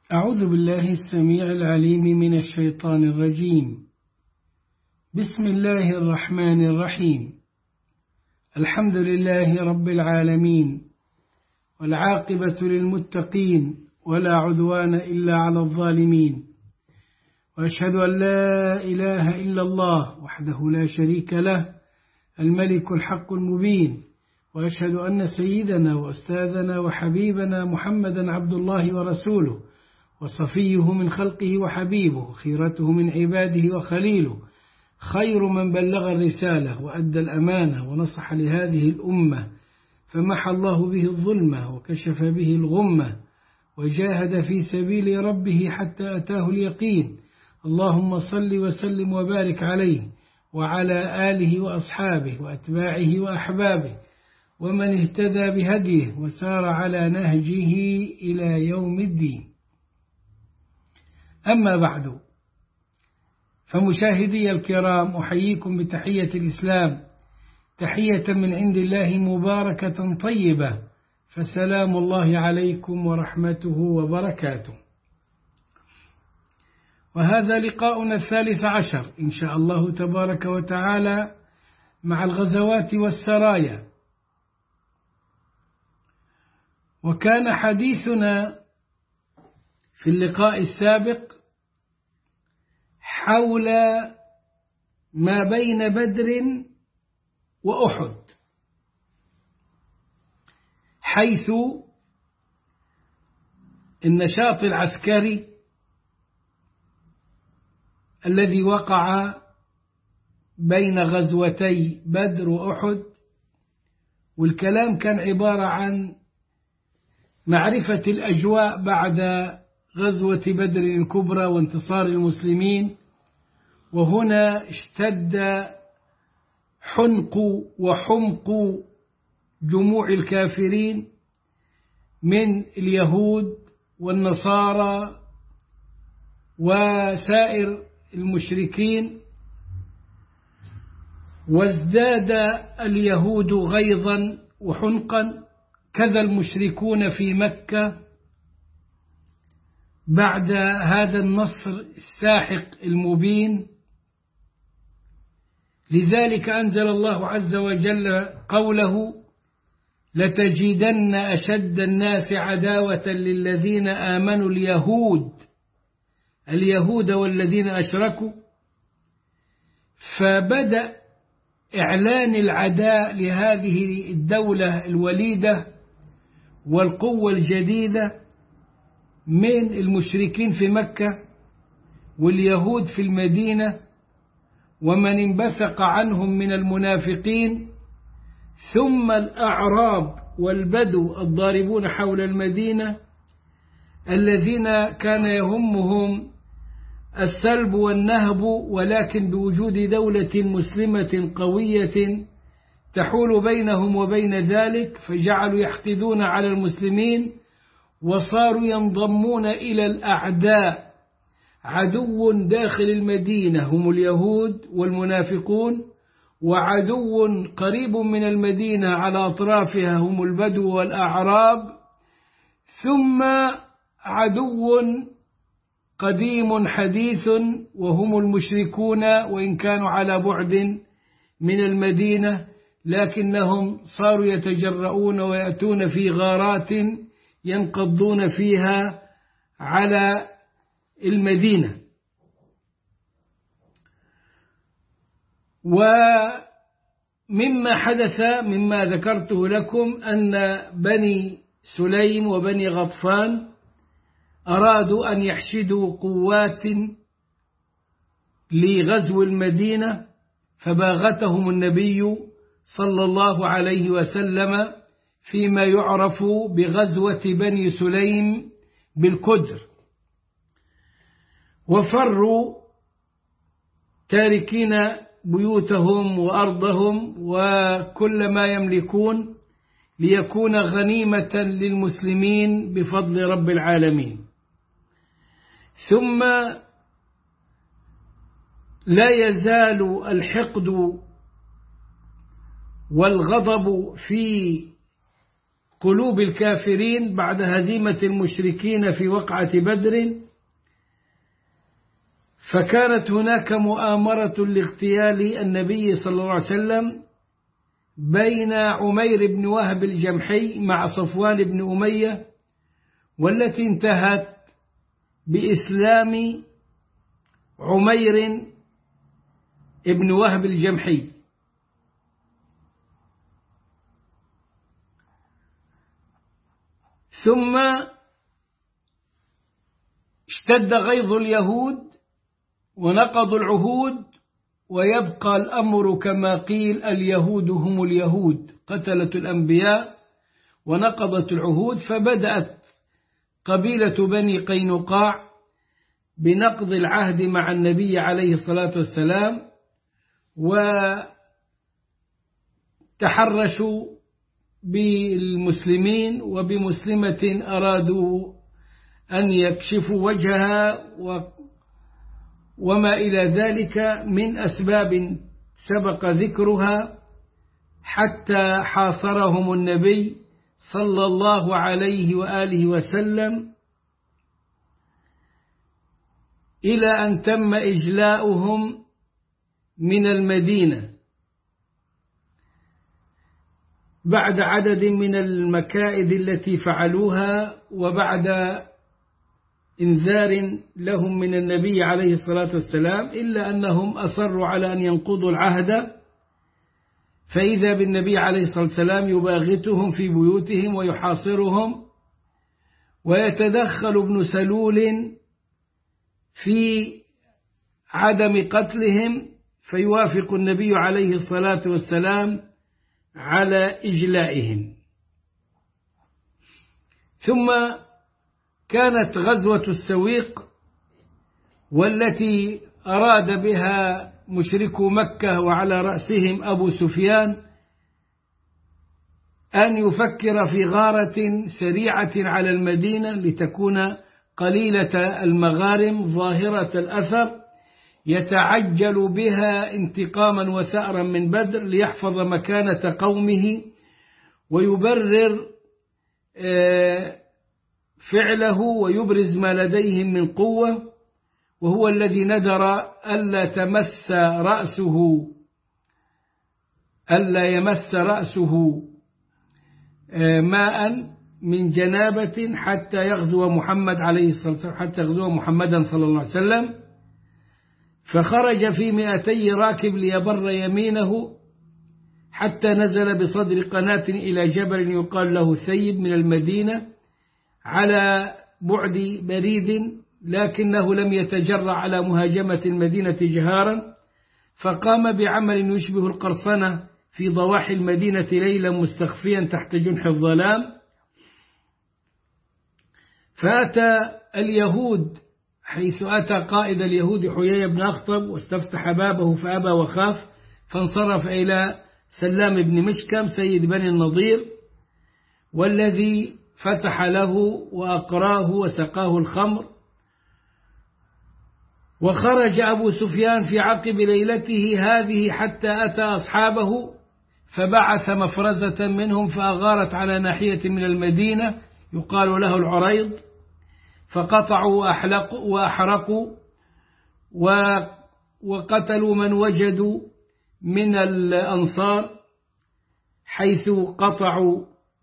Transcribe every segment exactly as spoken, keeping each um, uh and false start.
أعوذ بالله السميع العليم من الشيطان الرجيم. بسم الله الرحمن الرحيم. الحمد لله رب العالمين، والعاقبة للمتقين، ولا عدوان إلا على الظالمين، وأشهد أن لا إله إلا الله وحده لا شريك له الملك الحق المبين، وأشهد أن سيدنا وأستاذنا وحبيبنا محمدا عبد الله ورسوله، وصفيه من خلقه وحبيبه، خيرته من عباده وخليله، خير من بلغ الرسالة وأدى الأمانة ونصح لهذه الأمة، فمحى الله به الظلمة وكشف به الغمة، وجاهد في سبيل ربه حتى أتاه اليقين. اللهم صل وسلم وبارك عليه وعلى آله وأصحابه وأتباعه وأحبابه ومن اهتدى بهديه وسار على نهجه إلى يوم الدين. أما بعد، فمشاهدي الكرام، أحييكم بتحية الإسلام، تحية من عند الله مباركة طيبة، فسلام الله عليكم ورحمته وبركاته. وهذا لقاؤنا الثالث عشر إن شاء الله تبارك وتعالى مع الغزوات والسرايا. وكان حديثنا في اللقاء السابق حول ما بين بدر وأحد، حيث النشاط العسكري الذي وقع بين غزوتي بدر وأحد، والكلام كان عبارة عن معرفة الأجواء بعد غزوة بدر الكبرى وانتصار المسلمين. وهنا اشتد حنق وحمق جموع الكافرين من اليهود والنصارى وسائر المشركين، وازداد اليهود غيظا وحنقا، كذا المشركون في مكة بعد هذا النصر الساحق المبين. لذلك أنزل الله عز وجل قوله: لتجدن أشد الناس عداوة للذين آمنوا اليهود اليهود والذين أشركوا. فبدأ إعلان العداء لهذه الدولة الوليدة والقوة الجديدة من المشركين في مكة واليهود في المدينة ومن انبثق عنهم من المنافقين، ثم الأعراب والبدو الضاربون حول المدينة الذين كان يهمهم السلب والنهب، ولكن بوجود دولة مسلمة قوية تحول بينهم وبين ذلك، فجعلوا يحقدون على المسلمين وصاروا ينضمون إلى الأعداء. عدو داخل المدينة هم اليهود والمنافقون، وعدو قريب من المدينة على أطرافها هم البدو والأعراب، ثم عدو قديم حديث وهم المشركون، وإن كانوا على بعد من المدينة لكنهم صاروا يتجرؤون ويأتون في غارات ينقضون فيها على المدينة. ومما حدث مما ذكرته لكم أن بني سليم وبني غطفان أرادوا أن يحشدوا قوات لغزو المدينة، فباغتهم النبي صلى الله عليه وسلم فيما يعرف بغزوة بني سليم بالكدر، وفروا تاركين بيوتهم وأرضهم وكل ما يملكون ليكون غنيمة للمسلمين بفضل رب العالمين. ثم لا يزال الحقد والغضب في قلوب الكافرين بعد هزيمة المشركين في وقعة بدر، فكانت هناك مؤامرة لاغتيال النبي صلى الله عليه وسلم بين عمير بن وهب الجمحي مع صفوان بن أمية، والتي انتهت بإسلام عمير بن وهب الجمحي. ثم اشتد غيظ اليهود ونقضوا العهود، ويبقى الأمر كما قيل: اليهود هم اليهود، قتلة الأنبياء ونقضت العهود. فبدأت قبيلة بني قينقاع بنقض العهد مع النبي عليه الصلاة والسلام، وتحرشوا بالمسلمين وبمسلمة أرادوا أن يكشفوا وجهها وما إلى ذلك من أسباب سبق ذكرها، حتى حاصرهم النبي صلى الله عليه وآله وسلم إلى أن تم إجلاؤهم من المدينة بعد عدد من المكائد التي فعلوها، وبعد إنذار لهم من النبي عليه الصلاة والسلام، إلا أنهم أصروا على أن ينقضوا العهد. فإذا بالنبي عليه الصلاة والسلام يباغتهم في بيوتهم ويحاصرهم، ويتدخل ابن سلول في عدم قتلهم، فيوافق النبي عليه الصلاة والسلام على إجلائهم. ثم كانت غزوة السويق، والتي أراد بها مشركو مكة وعلى رأسهم أبو سفيان أن يفكر في غارة سريعة على المدينة لتكون قليلة المغارم ظاهرة الأثر، يتعجل بها انتقاما وثأرا من بدر ليحفظ مكانة قومه ويبرر فعله ويبرز ما لديهم من قوة، وهو الذي ندر ألا تمس رأسه ألا يمس رأسه ماء من جنابة حتى يغزو محمد عليه الصلاة والسلام حتى يغزو محمدا صلى الله عليه وسلم. فخرج في مئتي راكب ليبر يمينه، حتى نزل بصدر قناة إلى جبل يقال له ثيب من المدينة على بعد بريد، لكنه لم يتجرأ على مهاجمة المدينة جهارا، فقام بعمل يشبه القرصنة في ضواحي المدينة ليلا مستخفيا تحت جنح الظلام. فأتى اليهود حيث أتى قائد اليهود حيي بن أخطب واستفتح بابه فأبى وخاف، فانصرف إلى سلام بن مشكم سيد بني النضير، والذي فتح له وأقراه وسقاه الخمر. وخرج أبو سفيان في عقب ليلته هذه حتى أتى أصحابه، فبعث مفرزة منهم فأغارت على ناحية من المدينة يقال له العريض، فقطعوا وأحلقوا وأحرقوا وقتلوا من وجدوا من الأنصار، حيث قطعوا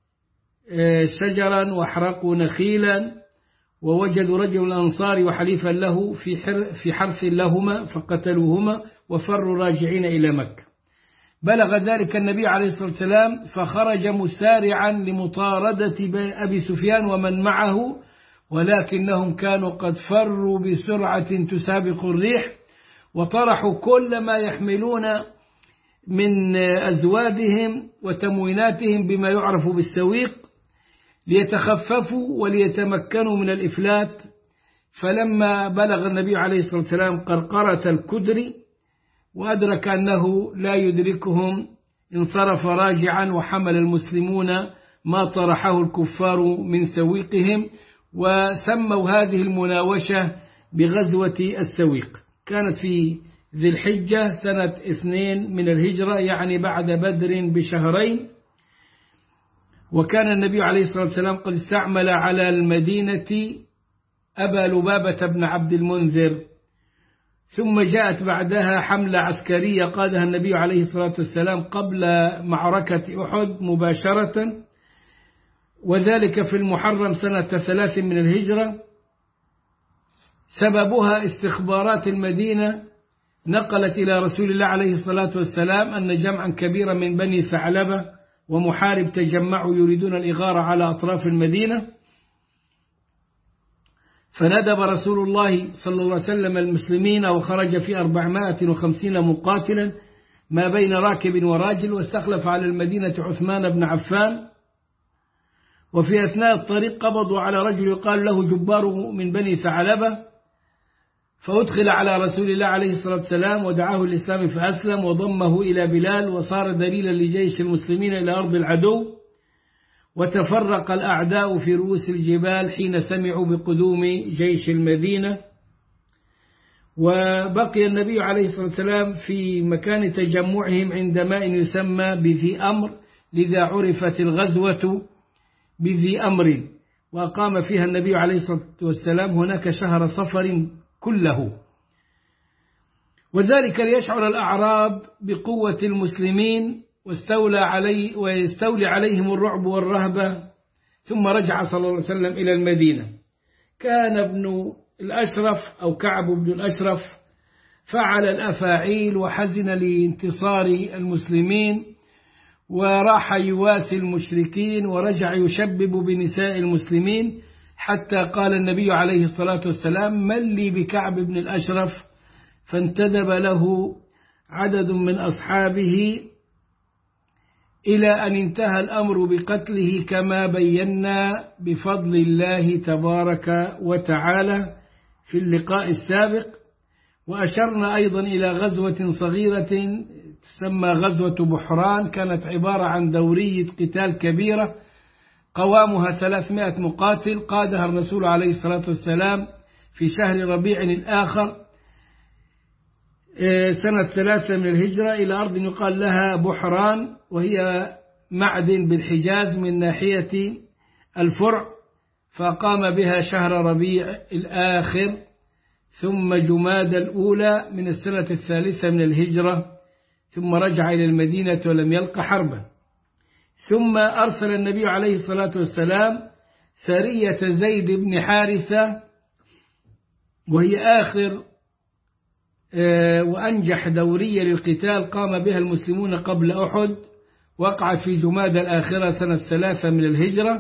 شجرا واحرقوا نخيلا، ووجدوا رجل الأنصار وحليفا له في حرث لهما فقتلوهما وفروا راجعين إلى مكة. بلغ ذلك النبي عليه الصلاة والسلام فخرج مسارعا لمطاردة أبي سفيان ومن معه، ولكنهم كانوا قد فروا بسرعة تسابق الريح، وطرحوا كل ما يحملون من أزوادهم وتمويناتهم بما يعرف بالسويق ليتخففوا وليتمكنوا من الإفلات. فلما بلغ النبي عليه الصلاة والسلام قرقرة الكدر وأدرك أنه لا يدركهم انصرف راجعا، وحمل المسلمون ما طرحه الكفار من سويقهم، وسموا هذه المناوشة بغزوة السويق. كانت في ذي الحجة سنة اثنين من الهجرة، يعني بعد بدر بشهرين. وكان النبي عليه الصلاة والسلام قد استعمل على المدينة أبا لبابة بن عبد المنذر. ثم جاءت بعدها حملة عسكرية قادها النبي عليه الصلاة والسلام قبل معركة أحد مباشرة، وذلك في المحرم سنة ثلاث من الهجرة. سببها استخبارات المدينة نقلت إلى رسول الله عليه الصلاة والسلام أن جمعا كبيرا من بني ثعلبة ومحارب تجمعوا يريدون الإغارة على أطراف المدينة، فندب رسول الله صلى الله عليه وسلم المسلمين وخرج في أربعمائة وخمسين مقاتلا ما بين راكب وراجل، واستخلف على المدينة عثمان بن عفان. وفي أثناء الطريق قبضوا على رجل يقال له جبار من بني ثعلبة، فأدخل على رسول الله عليه الصلاة والسلام ودعاه الإسلام فأسلم وضمه إلى بلال، وصار دليلا لجيش المسلمين إلى أرض العدو. وتفرق الأعداء في رؤوس الجبال حين سمعوا بقدوم جيش المدينة. وبقي النبي عليه الصلاة والسلام في مكان تجمعهم عند ماء يسمى بذي أمر، لذا عرفت الغزوة بذي أمر، وأقام فيها النبي عليه الصلاة والسلام هناك شهر صفر كله، وذلك ليشعر الأعراب بقوة المسلمين واستولى علي ويستولي عليهم الرعب والرهبة. ثم رجع صلى الله عليه وسلم إلى المدينة. كان ابن الأشرف أو كعب بن الأشرف فعل الأفاعيل وحزن لانتصار المسلمين، وراح يواسي المشركين ورجع يشبب بنساء المسلمين، حتى قال النبي عليه الصلاة والسلام: من لي بكعب بن الأشرف؟ فانتدب له عدد من أصحابه إلى أن انتهى الأمر بقتله، كما بينا بفضل الله تبارك وتعالى في اللقاء السابق. وأشرنا أيضا إلى غزوة صغيرة تسمى غزوة بحران، كانت عبارة عن دورية قتال كبيرة قوامها ثلاثمائة مقاتل، قادها الرسول عليه الصلاة والسلام في شهر ربيع الآخر سنة ثلاثة من الهجرة إلى أرض يقال لها بحران، وهي معدن بالحجاز من ناحية الفرع، فقام بها شهر ربيع الآخر ثم جماد الأولى من السنة الثالثة من الهجرة، ثم رجع إلى المدينة ولم يلق حربا. ثم أرسل النبي عليه الصلاة والسلام سرية زيد بن حارثة، وهي آخر وأنجح دورية للقتال قام بها المسلمون قبل أحد، وقعت في جماد الآخرة سنة ثلاثة من الهجرة،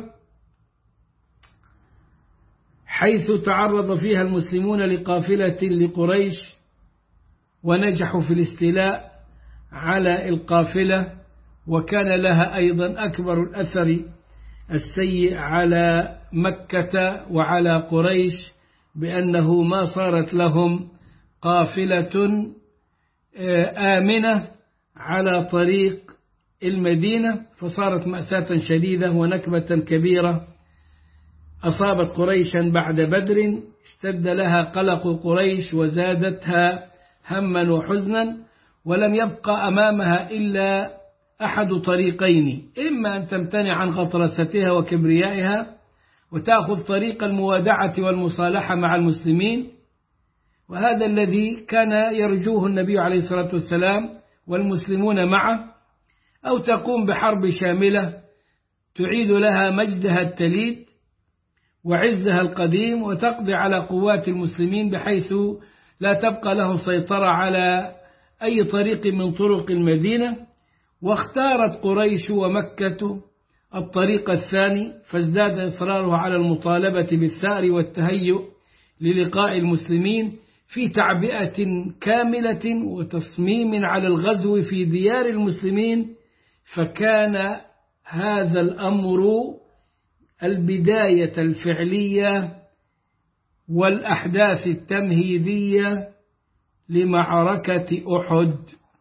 حيث تعرض فيها المسلمون لقافلة لقريش ونجحوا في الاستيلاء على القافلة، وكان لها أيضا أكبر الأثر السيء على مكة وعلى قريش، بأنه ما صارت لهم قافلة آمنة على طريق المدينة، فصارت مأساة شديدة ونكبة كبيرة أصابت قريشا بعد بدر، اشتد لها قلق قريش وزادتها هما وحزنا، ولم يبقى أمامها إلا أحد طريقين: إما أن تمتنع عن غطرستها وكبريائها وتأخذ طريق الموادعة والمصالحة مع المسلمين، وهذا الذي كان يرجوه النبي عليه الصلاة والسلام والمسلمون معه، أو تقوم بحرب شاملة تعيد لها مجدها التليد وعزها القديم، وتقضي على قوات المسلمين بحيث لا تبقى لهم سيطرة على أي طريق من طرق المدينة. واختارت قريش ومكة الطريق الثاني، فازداد إصرارها على المطالبة بالثأر والتهيؤ للقاء المسلمين في تعبئة كاملة وتصميم على الغزو في ديار المسلمين. فكان هذا الأمر البداية الفعلية والأحداث التمهيدية لمعركة أحد.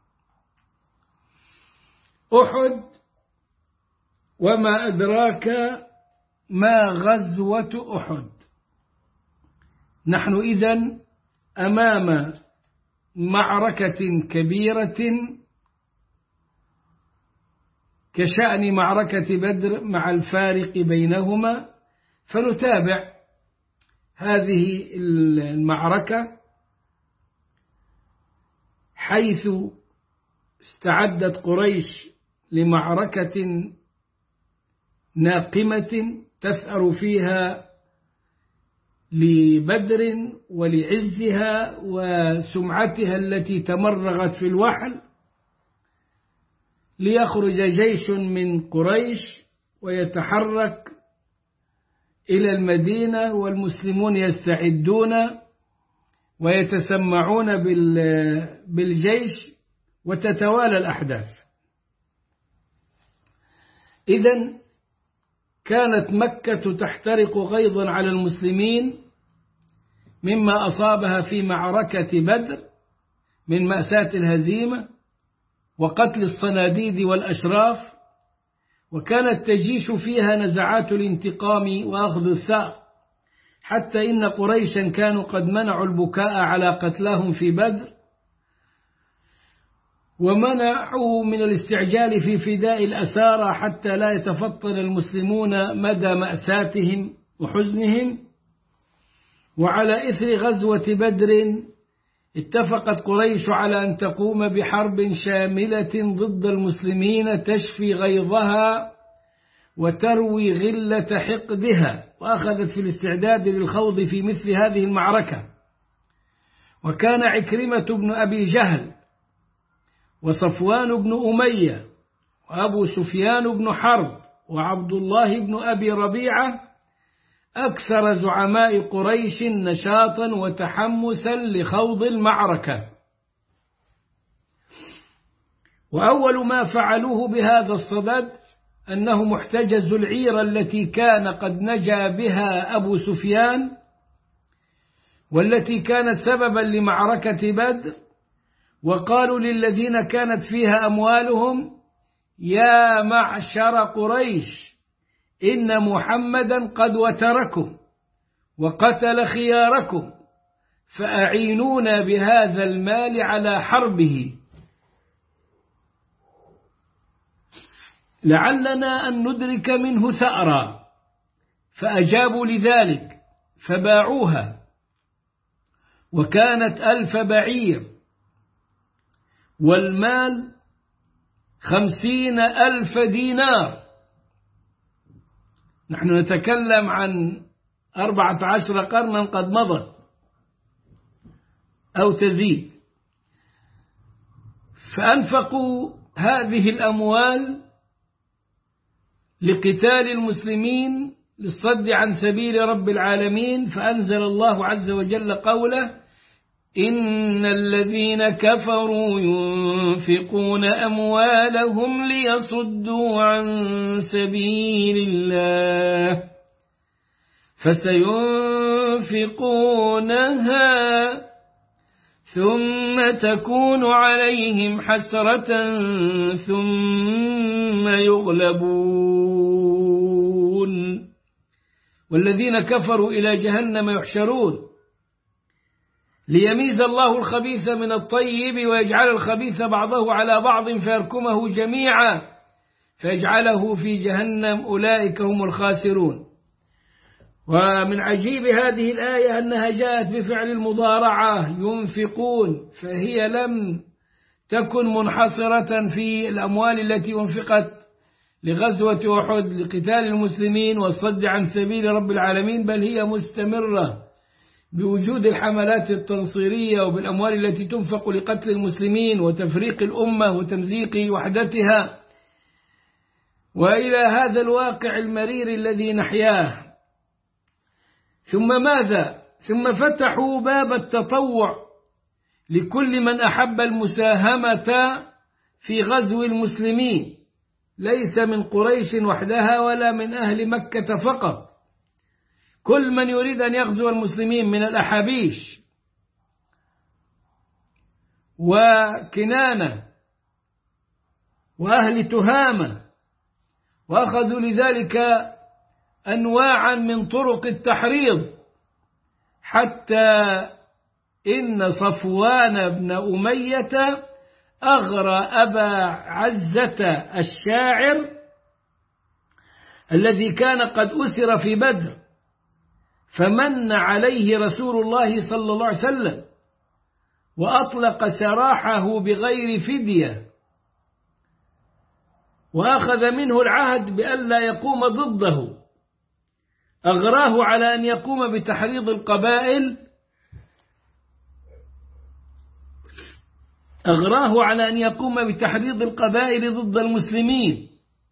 أحد وما أدراك ما غزوة أحد. نحن إذن أمام معركة كبيرة كشأن معركة بدر مع الفارق بينهما. فنتابع هذه المعركة حيث استعدت قريش لمعركة ناقمة تثأر فيها لبدر ولعزها وسمعتها التي تمرغت في الوحل، ليخرج جيش من قريش ويتحرك إلى المدينة، والمسلمون يستعدون ويتسمعون بالجيش وتتوالى الأحداث. إذن كانت مكة تحترق غيظا على المسلمين مما أصابها في معركة بدر من مأساة الهزيمة وقتل الصناديد والأشراف، وكانت تجيش فيها نزعات الانتقام وأخذ الثأر، حتى إن قريشا كانوا قد منعوا البكاء على قتلاهم في بدر، ومنعوا من الاستعجال في فداء الأسارى حتى لا يتفطن المسلمون مدى مأساتهم وحزنهم. وعلى إثر غزوة بدر اتفقت قريش على أن تقوم بحرب شاملة ضد المسلمين تشفي غيظها وتروي غلة حقدها، وأخذت في الاستعداد للخوض في مثل هذه المعركة. وكان عكرمة بن أبي جهل وصفوان بن أمية وأبو سفيان بن حرب وعبد الله بن أبي ربيعة أكثر زعماء قريش نشاطا وتحمسا لخوض المعركة. وأول ما فعلوه بهذا الصدد أنهم احتجزوا العير التي كان قد نجا بها أبو سفيان، والتي كانت سببا لمعركة بدر، وقالوا للذين كانت فيها أموالهم: يا معشر قريش، إن محمدا قد وتركم وقتل خياركم، فأعينونا بهذا المال على حربه، لعلنا أن ندرك منه ثأرا. فأجابوا لذلك فباعوها، وكانت ألف بعير، والمال خمسين ألف دينار. نحن نتكلم عن أربعة عشر قرنا قد مضت أو تزيد. فأنفقوا هذه الأموال لقتال المسلمين للصد عن سبيل رب العالمين. فأنزل الله عز وجل قوله: إن الذين كفروا ينفقون أموالهم ليصدوا عن سبيل الله فسينفقونها ثم تكون عليهم حسرة ثم يغلبون والذين كفروا إلى جهنم يحشرون ليميز الله الخبيث من الطيب ويجعل الخبيث بعضه على بعض فيركمه جميعا فيجعله في جهنم، أولئك هم الخاسرون. ومن عجيب هذه الآية أنها جاءت بفعل المضارعة ينفقون، فهي لم تكن منحصرة في الأموال التي أنفقت لغزوة أحد لقتال المسلمين والصد عن سبيل رب العالمين، بل هي مستمرة بوجود الحملات التنصيرية وبالأموال التي تنفق لقتل المسلمين وتفريق الأمة وتمزيق وحدتها، وإلى هذا الواقع المرير الذي نحياه. ثم ماذا؟ ثم فتحوا باب التطوع لكل من أحب المساهمة في غزو المسلمين، ليس من قريش وحدها ولا من أهل مكة فقط، كل من يريد أن يغزو المسلمين من الأحابيش وكنانة وأهل تهامة، وأخذوا لذلك أنواعا من طرق التحريض، حتى إن صفوان بن أمية أغرى أبا عزة الشاعر الذي كان قد أسر في بدر، فمن عليه رسول الله صلى الله عليه وسلم وأطلق سراحه بغير فدية، وأخذ منه العهد بألا يقوم ضده. أغراه على أن يقوم بتحريض القبائل أغراه على أن يقوم بتحريض القبائل ضد المسلمين،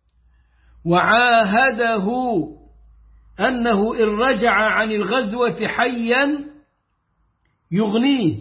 وعاهده أنه إن رجع عن الغزوة حيا يغنيه،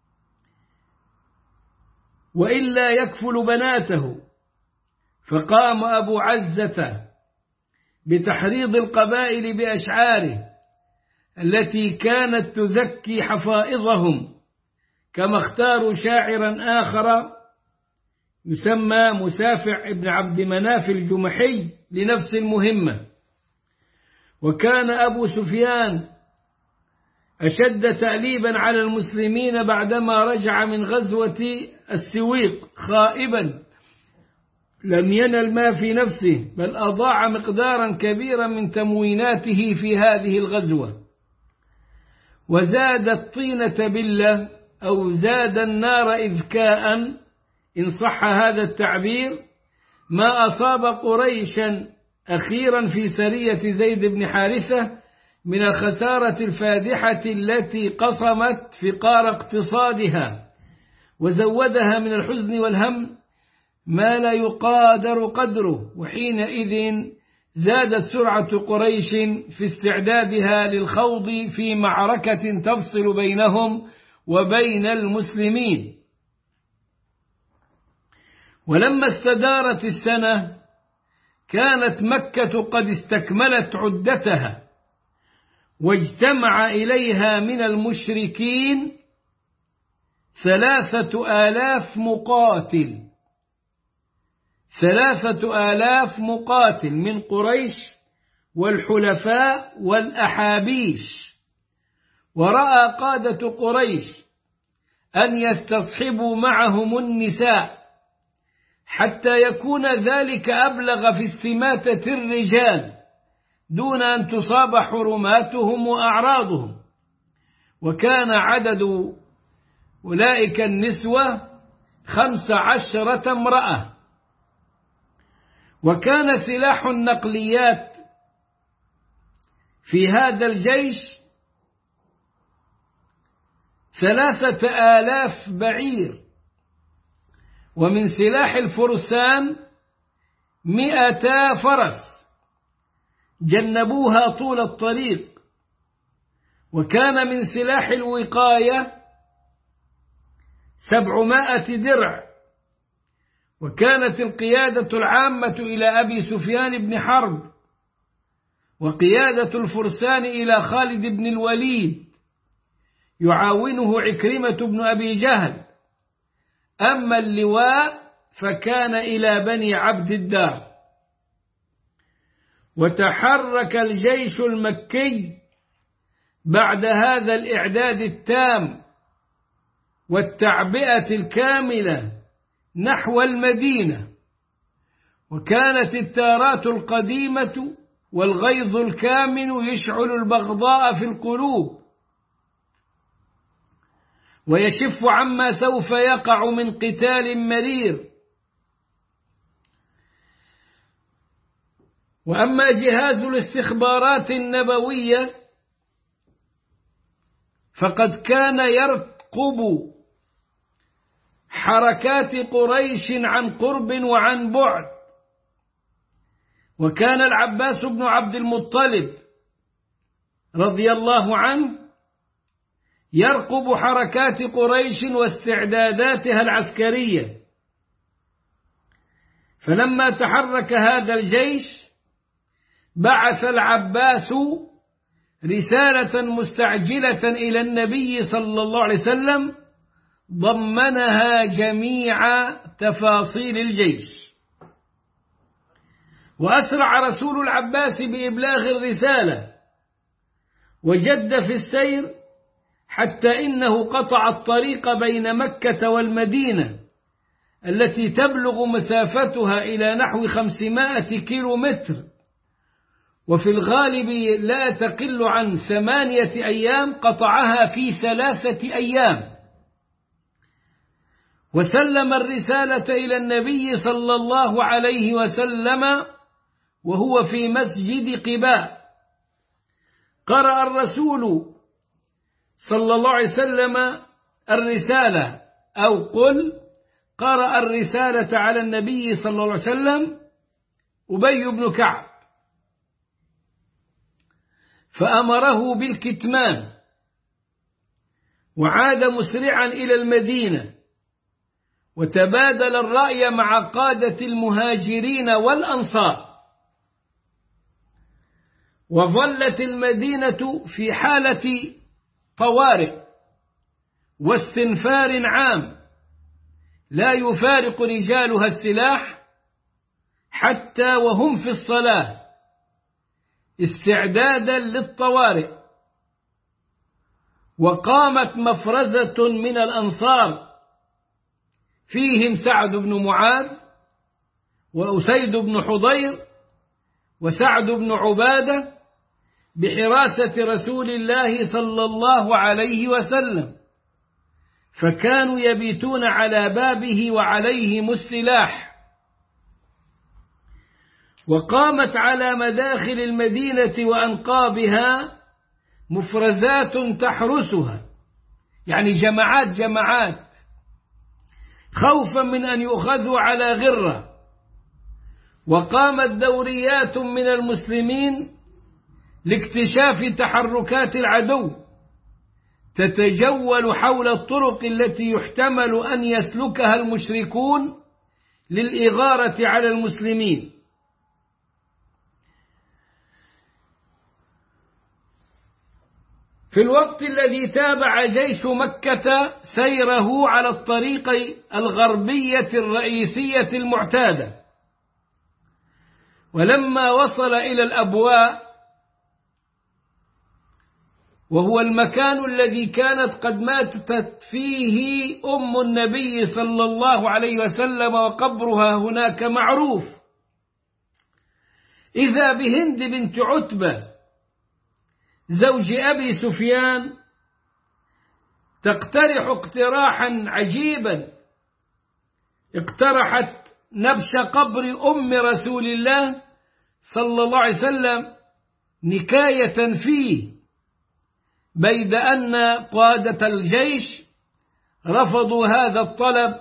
وإلا يكفل بناته. فقام أبو عزة بتحريض القبائل بأشعاره التي كانت تزكي حفائظهم، كما اختاروا شاعرا آخر يسمى مسافع بن عبد مناف الجمحي لنفس المهمة. وكان أبو سفيان أشد تأليبا على المسلمين بعدما رجع من غزوة السويق خائبا، لم ينل ما في نفسه، بل أضاع مقدارا كبيرا من تمويناته في هذه الغزوة، وزاد الطينة بالله أو زاد النار إذكاء إن صح هذا التعبير ما أصاب قريشا أخيرا في سرية زيد بن حارثة من الخسارة الفادحة التي قصمت فقار اقتصادها وزودها من الحزن والهم ما لا يقادر قدره. وحينئذ زادت سرعة قريش في استعدادها للخوض في معركة تفصل بينهم وبين المسلمين. ولما استدارت السنة كانت مكة قد استكملت عدتها، واجتمع إليها من المشركين ثلاثة آلاف مقاتل ثلاثة آلاف مقاتل من قريش والحلفاء والأحابيش. ورأى قادة قريش أن يستصحبوا معهم النساء حتى يكون ذلك أبلغ في استماتة الرجال دون أن تصاب حرماتهم وأعراضهم. وكان عدد أولئك النسوة خمس عشرة امرأة. وكان سلاح النقليات في هذا الجيش ثلاثة آلاف بعير، ومن سلاح الفرسان مئتا فرس جنبوها طول الطريق. وكان من سلاح الوقاية سبعمائة درع. وكانت القيادة العامة إلى أبي سفيان بن حرب، وقيادة الفرسان إلى خالد بن الوليد يعاونه عكرمة بن أبي جهل. أما اللواء فكان إلى بني عبد الدار. وتحرك الجيش المكي بعد هذا الإعداد التام والتعبئة الكاملة نحو المدينة. وكانت التارات القديمة والغيظ الكامن يشعل البغضاء في القلوب ويشف عما سوف يقع من قتال مرير. وأما جهاز الاستخبارات النبوية فقد كان يرقب حركات قريش عن قرب وعن بعد. وكان العباس بن عبد المطلب رضي الله عنه يرقب حركات قريش واستعداداتها العسكرية. فلما تحرك هذا الجيش بعث العباس رسالة مستعجلة إلى النبي صلى الله عليه وسلم ضمنها جميع تفاصيل الجيش. وأسرع رسول العباس بإبلاغ الرسالة وجد في السير حتى إنه قطع الطريق بين مكة والمدينة التي تبلغ مسافتها إلى نحو خمسمائة كيلو متر، وفي الغالب لا تقل عن ثمانية أيام، قطعها في ثلاثة أيام، وسلم الرسالة إلى النبي صلى الله عليه وسلم وهو في مسجد قباء. قرأ الرسول صلى الله عليه وسلم الرسالة، أو قل قرأ الرسالة على النبي صلى الله عليه وسلم أبي بن كعب، فأمره بالكتمان، وعاد مسرعا إلى المدينة، وتبادل الرأي مع قادة المهاجرين والأنصار، وظلت المدينة في حالة طوارئ واستنفار عام، لا يفارق رجالها السلاح حتى وهم في الصلاة استعدادا للطوارئ. وقامت مفرزة من الأنصار فيهم سعد بن معاذ وأسيد بن حضير وسعد بن عبادة بحراسة رسول الله صلى الله عليه وسلم، فكانوا يبيتون على بابه وعليهم السلاح. وقامت على مداخل المدينة وأنقابها مفرزات تحرسها، يعني جماعات جماعات، خوفا من أن يؤخذوا على غرة. وقامت دوريات من المسلمين لاكتشاف تحركات العدو، تتجول حول الطرق التي يحتمل أن يسلكها المشركون للإغارة على المسلمين. في الوقت الذي تابع جيش مكة سيره على الطريق الغربية الرئيسية المعتادة، ولما وصل إلى الأبواء، وهو المكان الذي كانت قد ماتت فيه أم النبي صلى الله عليه وسلم وقبرها هناك معروف، إذا بهند بنت عتبة زوج أبي سفيان تقترح اقتراحا عجيبا. اقترحت نبش قبر أم رسول الله صلى الله عليه وسلم نكاية فيه، بيد أن قادة الجيش رفضوا هذا الطلب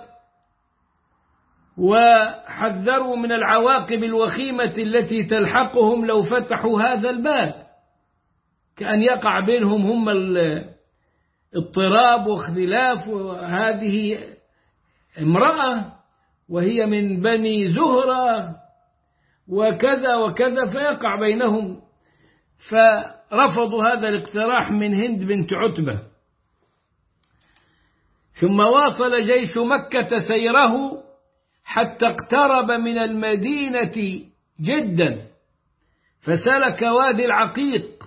وحذروا من العواقب الوخيمة التي تلحقهم لو فتحوا هذا الباب، كأن يقع بينهم هم الاضطراب واختلاف، وهذه امرأة وهي من بني زهرة وكذا وكذا، فيقع بينهم. فرفضوا هذا الاقتراح من هند بنت عتبة. ثم واصل جيش مكة سيره حتى اقترب من المدينة جدا، فسلك وادي العقيق،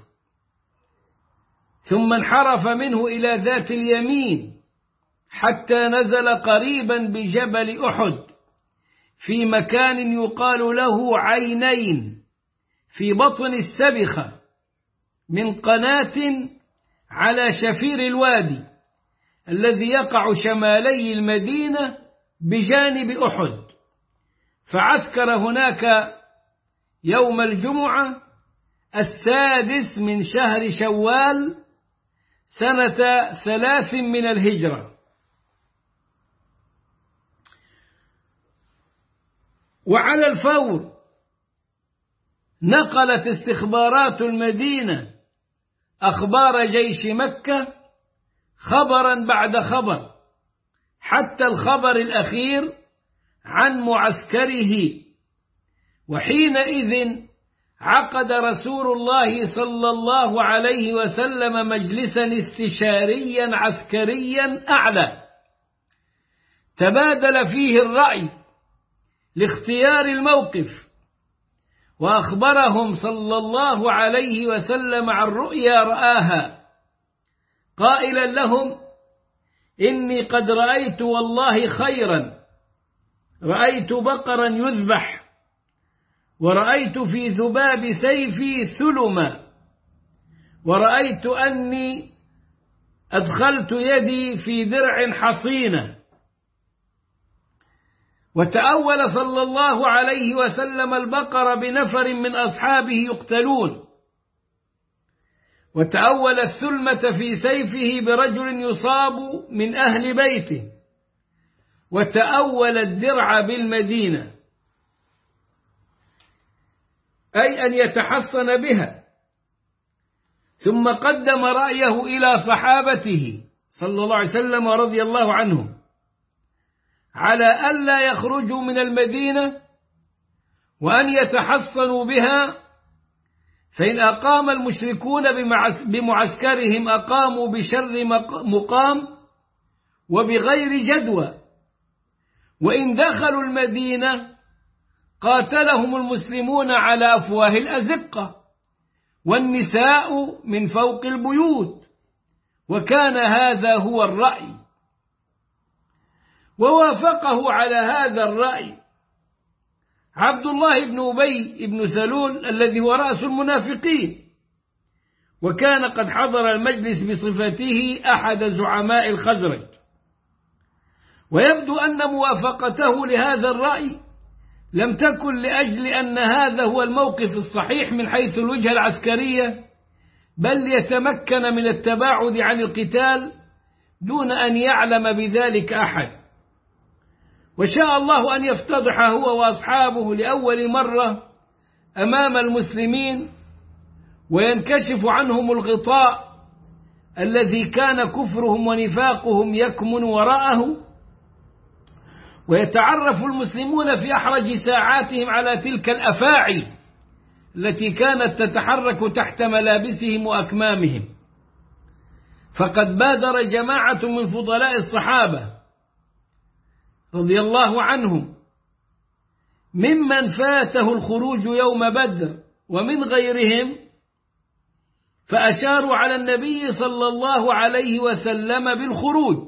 ثم انحرف منه إلى ذات اليمين حتى نزل قريبا بجبل أحد في مكان يقال له عينين في بطن السبخة من قناة على شفير الوادي الذي يقع شمالي المدينة بجانب أحد. فعسكر هناك يوم الجمعة السادس من شهر شوال سنة ثلاث من الهجرة. وعلى الفور نقلت استخبارات المدينة أخبار جيش مكة خبرا بعد خبر، حتى الخبر الأخير عن معسكره. وحينئذ عقد رسول الله صلى الله عليه وسلم مجلسا استشاريا عسكريا أعلى تبادل فيه الرأي لاختيار الموقف، وأخبرهم صلى الله عليه وسلم عن رؤيا رآها، قائلا لهم: إني قد رأيت والله خيرا رأيت بقرا يذبح، ورأيت في ذباب سيفي ثلما، ورأيت أني أدخلت يدي في درع حصينة. وتأول صلى الله عليه وسلم البقر بنفر من أصحابه يقتلون، وتأول الثلمة في سيفه برجل يصاب من أهل بيته، وتأول الدرع بالمدينة، أي أن يتحصن بها. ثم قدم رأيه إلى صحابته صلى الله عليه وسلم ورضي الله عنهم على ألا يخرجوا من المدينة وأن يتحصنوا بها، فإن أقام المشركون بمعسكرهم أقاموا بشر مقام وبغير جدوى، وإن دخلوا المدينة قاتلهم المسلمون على أفواه الأزقة والنساء من فوق البيوت. وكان هذا هو الرأي، ووافقه على هذا الرأي عبد الله بن أبي بن سلول الذي هو رأس المنافقين، وكان قد حضر المجلس بصفته أحد زعماء الخزرج. ويبدو أن موافقته لهذا الرأي لم تكن لأجل أن هذا هو الموقف الصحيح من حيث الوجهة العسكرية، بل ليتمكن من التباعد عن القتال دون أن يعلم بذلك أحد. وشاء الله أن يفتضح هو وأصحابه لأول مرة أمام المسلمين، وينكشف عنهم الغطاء الذي كان كفرهم ونفاقهم يكمن وراءه، ويتعرف المسلمون في أحرج ساعاتهم على تلك الأفاعي التي كانت تتحرك تحت ملابسهم وأكمامهم. فقد بادر جماعة من فضلاء الصحابة رضي الله عنهم ممن فاته الخروج يوم بدر ومن غيرهم، فأشاروا على النبي صلى الله عليه وسلم بالخروج،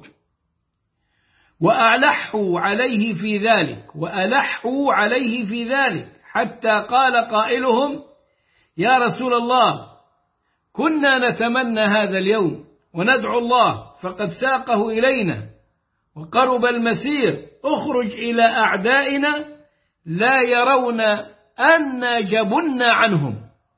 وألحوا عليه في ذلك وألحوا عليه في ذلك حتى قال قائلهم: يا رسول الله، كنا نتمنى هذا اليوم وندعو الله فقد ساقه إلينا وقرب المسير، اخرج إلى أعدائنا لا يرون أن جبنا عنهم.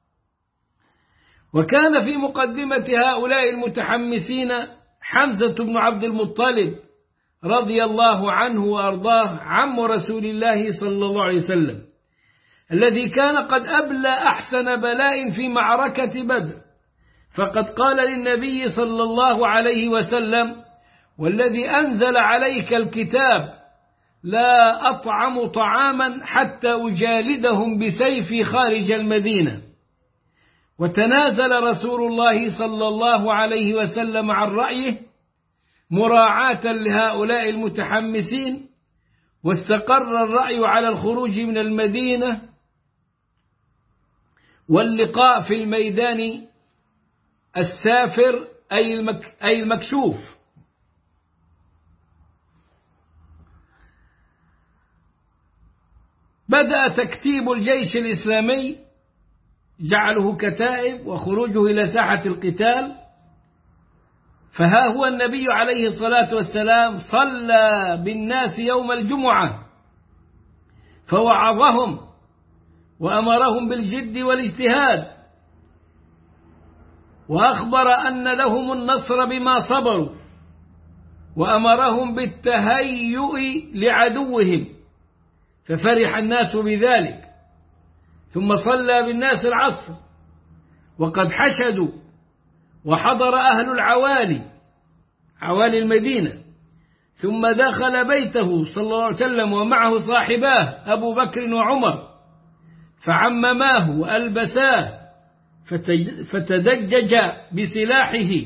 وكان في مقدمة هؤلاء المتحمسين حمزة بن عبد المطلب رضي الله عنه وأرضاه، عم رسول الله صلى الله عليه وسلم، الذي كان قد أبلى أحسن بلاء في معركة بدر. فقد قال للنبي صلى الله عليه وسلم: والذي أنزل عليك الكتاب لا أطعم طعاما حتى أجالدهم بسيفي خارج المدينة. وتنازل رسول الله صلى الله عليه وسلم عن رأيه مراعاة لهؤلاء المتحمسين، واستقر الرأي على الخروج من المدينة واللقاء في الميدان السافر أي المكشوف. بدأ تكتيب الجيش الإسلامي، جعله كتائب وخروجه إلى ساحة القتال. فها هو النبي عليه الصلاة والسلام صلى بالناس يوم الجمعة فوعظهم وأمرهم بالجد والاجتهاد، وأخبر أن لهم النصر بما صبروا، وأمرهم بالتهيؤ لعدوهم، ففرح الناس بذلك. ثم صلى بالناس العصر وقد حشدوا، وحضر أهل العوالي عوالي المدينة، ثم دخل بيته صلى الله عليه وسلم ومعه صاحباه أبو بكر وعمر، فعمماه وألبساه، فتدجج بسلاحه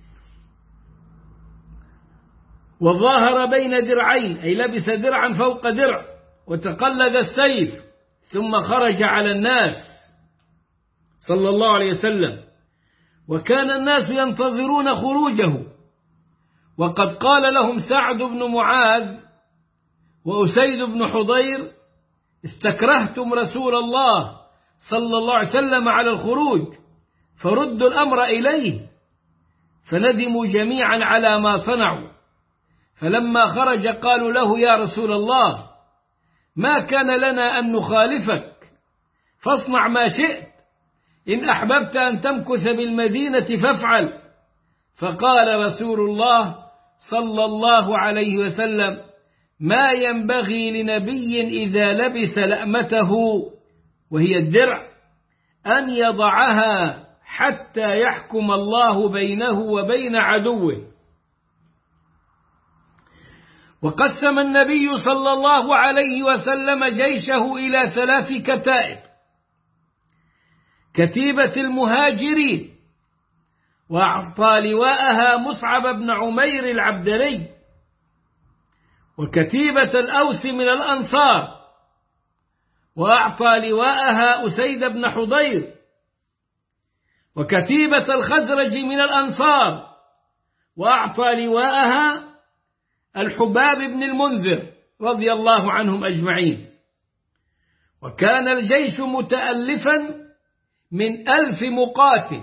وظاهر بين درعين، أي لبس درعا فوق درع وتقلد السيف، ثم خرج على الناس صلى الله عليه وسلم. وكان الناس ينتظرون خروجه، وقد قال لهم سعد بن معاذ وأسيد بن حضير استكرهتم رسول الله صلى الله عليه وسلم على الخروج فردوا الأمر إليه، فندموا جميعا على ما صنعوا. فلما خرج قالوا له يا رسول الله ما كان لنا أن نخالفك، فاصنع ما شئت، إن أحببت أن تمكث بالمدينة فافعل. فقال رسول الله صلى الله عليه وسلم ما ينبغي لنبي إذا لبس لأمته وهي الدرع أن يضعها حتى يحكم الله بينه وبين عدوه. وقسم النبي صلى الله عليه وسلم جيشه إلى ثلاث كتائب: كتيبة المهاجرين وأعطى لواءها مصعب بن عمير العبدري، وكتيبة الأوس من الأنصار وأعطى لواءها أسيد بن حضير، وكتيبة الخزرج من الأنصار وأعطى لواءها الحباب بن المنذر رضي الله عنهم أجمعين. وكان الجيش متألفا من ألف مقاتل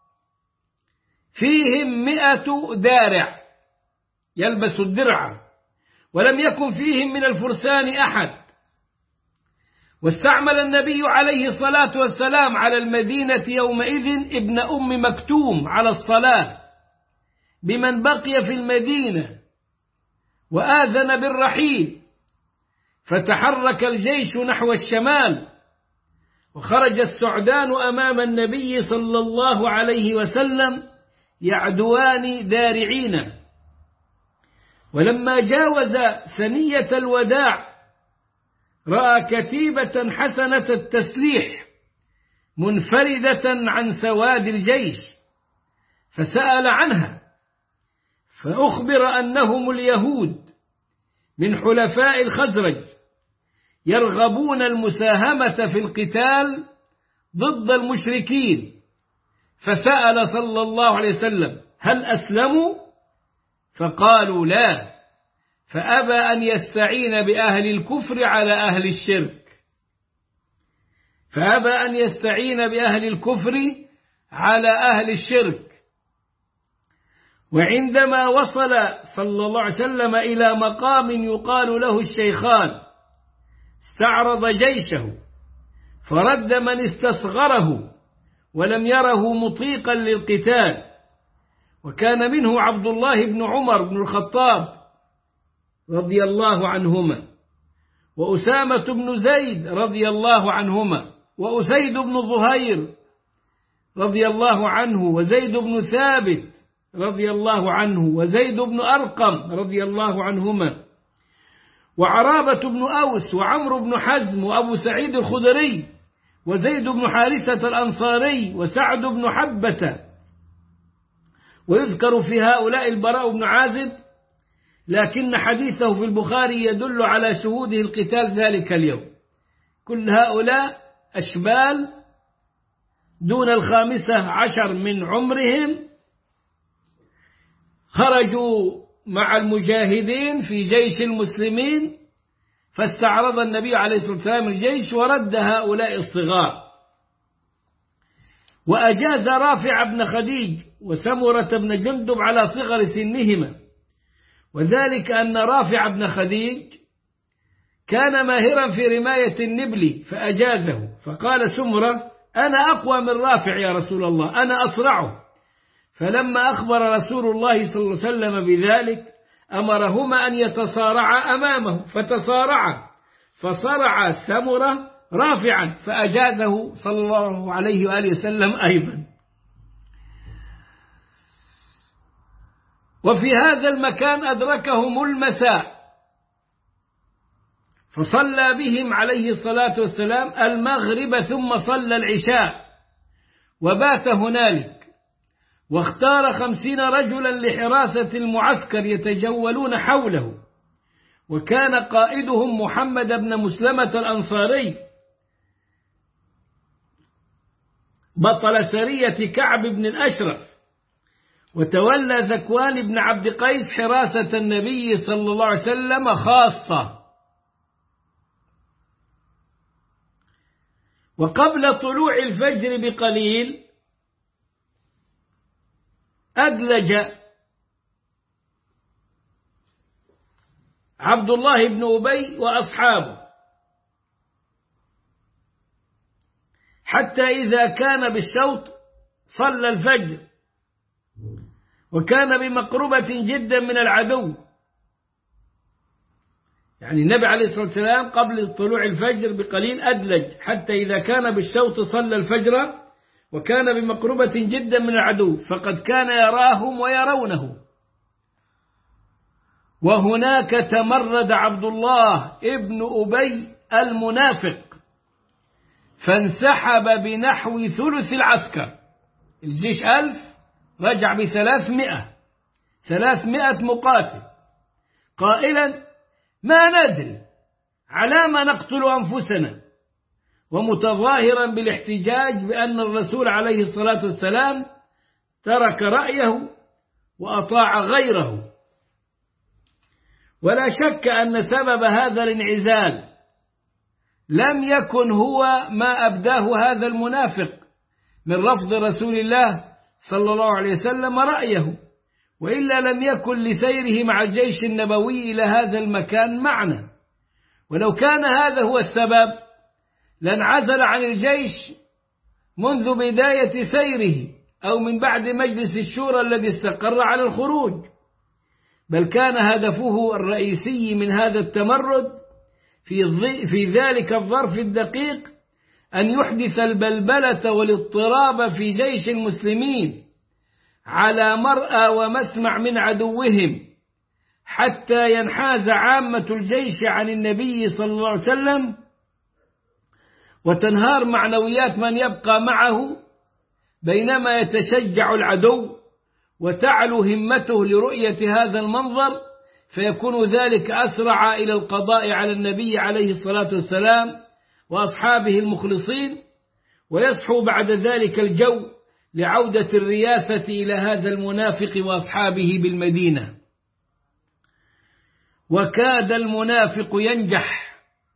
فيهم مئة دارع يلبس الدرع، ولم يكن فيهم من الفرسان أحد. واستعمل النبي عليه الصلاة والسلام على المدينة يومئذ ابن أم مكتوم على الصلاة بمن بقي في المدينة، وآذن بالرحيل، فتحرك الجيش نحو الشمال، وخرج السعدان أمام النبي صلى الله عليه وسلم يعدوان دارعين. ولما جاوز ثنية الوداع رأى كتيبة حسنة التسليح منفردة عن سواد الجيش، فسأل عنها، فأخبر أنهم اليهود من حلفاء الخزرج يرغبون المساهمة في القتال ضد المشركين. فسأل صلى الله عليه وسلم هل أسلموا؟ فقالوا لا، فأبى أن يستعين بأهل الكفر على أهل الشرك فأبى أن يستعين بأهل الكفر على أهل الشرك. وعندما وصل صلى الله عليه وسلم إلى مقام يقال له الشيخان استعرض جيشه فرد من استصغره ولم يره مطيقا للقتال، وكان منه عبد الله بن عمر بن الخطاب رضي الله عنهما، وأسامة بن زيد رضي الله عنهما، وأسيد بن ظهير رضي الله عنه، وزيد بن ثابت رضي الله عنه، وزيد بن أرقم رضي الله عنهما، وعرابة بن أوس، وعمرو بن حزم، وأبو سعيد الخدري، وزيد بن حارثة الأنصاري، وسعد بن حبة. ويذكر في هؤلاء البراء بن عازب، لكن حديثه في البخاري يدل على شهوده القتال ذلك اليوم. كل هؤلاء أشبال دون الخامسة عشر من عمرهم خرجوا مع المجاهدين في جيش المسلمين، فاستعرض النبي عليه الصلاة والسلام الجيش ورد هؤلاء الصغار. وأجاز رافع بن خديج وسمرة بن جندب على صغر سنهما، وذلك أن رافع بن خديج كان ماهرا في رماية النبل فأجازه، فقال سمرة أنا أقوى من رافع يا رسول الله، أنا أصرعه. فلما أخبر رسول الله صلى الله عليه وسلم بذلك أمرهما أن يتصارعا أمامه، فتصارعا، فصرع سمرة رافعا فأجازه صلى الله عليه وآله وسلم أيضا. وفي هذا المكان أدركهم المساء، فصلى بهم عليه الصلاة والسلام المغرب ثم صلى العشاء وبات هنالك، واختار خمسين رجلا لحراسة المعسكر يتجولون حوله، وكان قائدهم محمد بن مسلمة الأنصاري بطل سرية كعب بن الأشرف، وتولى ذكوان بن عبد قيس حراسة النبي صلى الله عليه وسلم خاصة. وقبل طلوع الفجر بقليل أدلج عبد الله بن أبي وأصحابه حتى إذا كان بالشوط صلى الفجر، وكان بمقربة جدا من العدو. يعني النبي عليه الصلاة والسلام قبل طلوع الفجر بقليل أدلج حتى إذا كان بالشوط صلى الفجر، وكان بمقربة جدا من العدو، فقد كان يراهم ويرونه. وهناك تمرد عبد الله ابن أبي المنافق فانسحب بنحو ثلث العسكر. الجيش ألف رجع بثلاثمائة ثلاثمائة مقاتل، قائلا ما ندري على ما نقتل أنفسنا، ومتظاهرا بالاحتجاج بأن الرسول عليه الصلاة والسلام ترك رأيه وأطاع غيره. ولا شك أن سبب هذا الانعزال لم يكن هو ما أبداه هذا المنافق من رفض رسول الله صلى الله عليه وسلم رأيه، وإلا لم يكن لسيره مع الجيش النبوي إلى هذا المكان معنى. ولو كان هذا هو السبب لانعزل عن الجيش منذ بداية سيره أو من بعد مجلس الشورى الذي استقر على الخروج، بل كان هدفه الرئيسي من هذا التمرد في, في ذلك الظرف الدقيق أن يحدث البلبلة والاضطراب في جيش المسلمين على مرأى ومسمع من عدوهم، حتى ينحاز عامة الجيش عن النبي صلى الله عليه وسلم، وتنهار معنويات من يبقى معه، بينما يتشجع العدو وتعلو همته لرؤية هذا المنظر، فيكون ذلك أسرع إلى القضاء على النبي عليه الصلاة والسلام وأصحابه المخلصين، ويصحو بعد ذلك الجو لعودة الرياسة إلى هذا المنافق وأصحابه بالمدينة. وكاد المنافق ينجح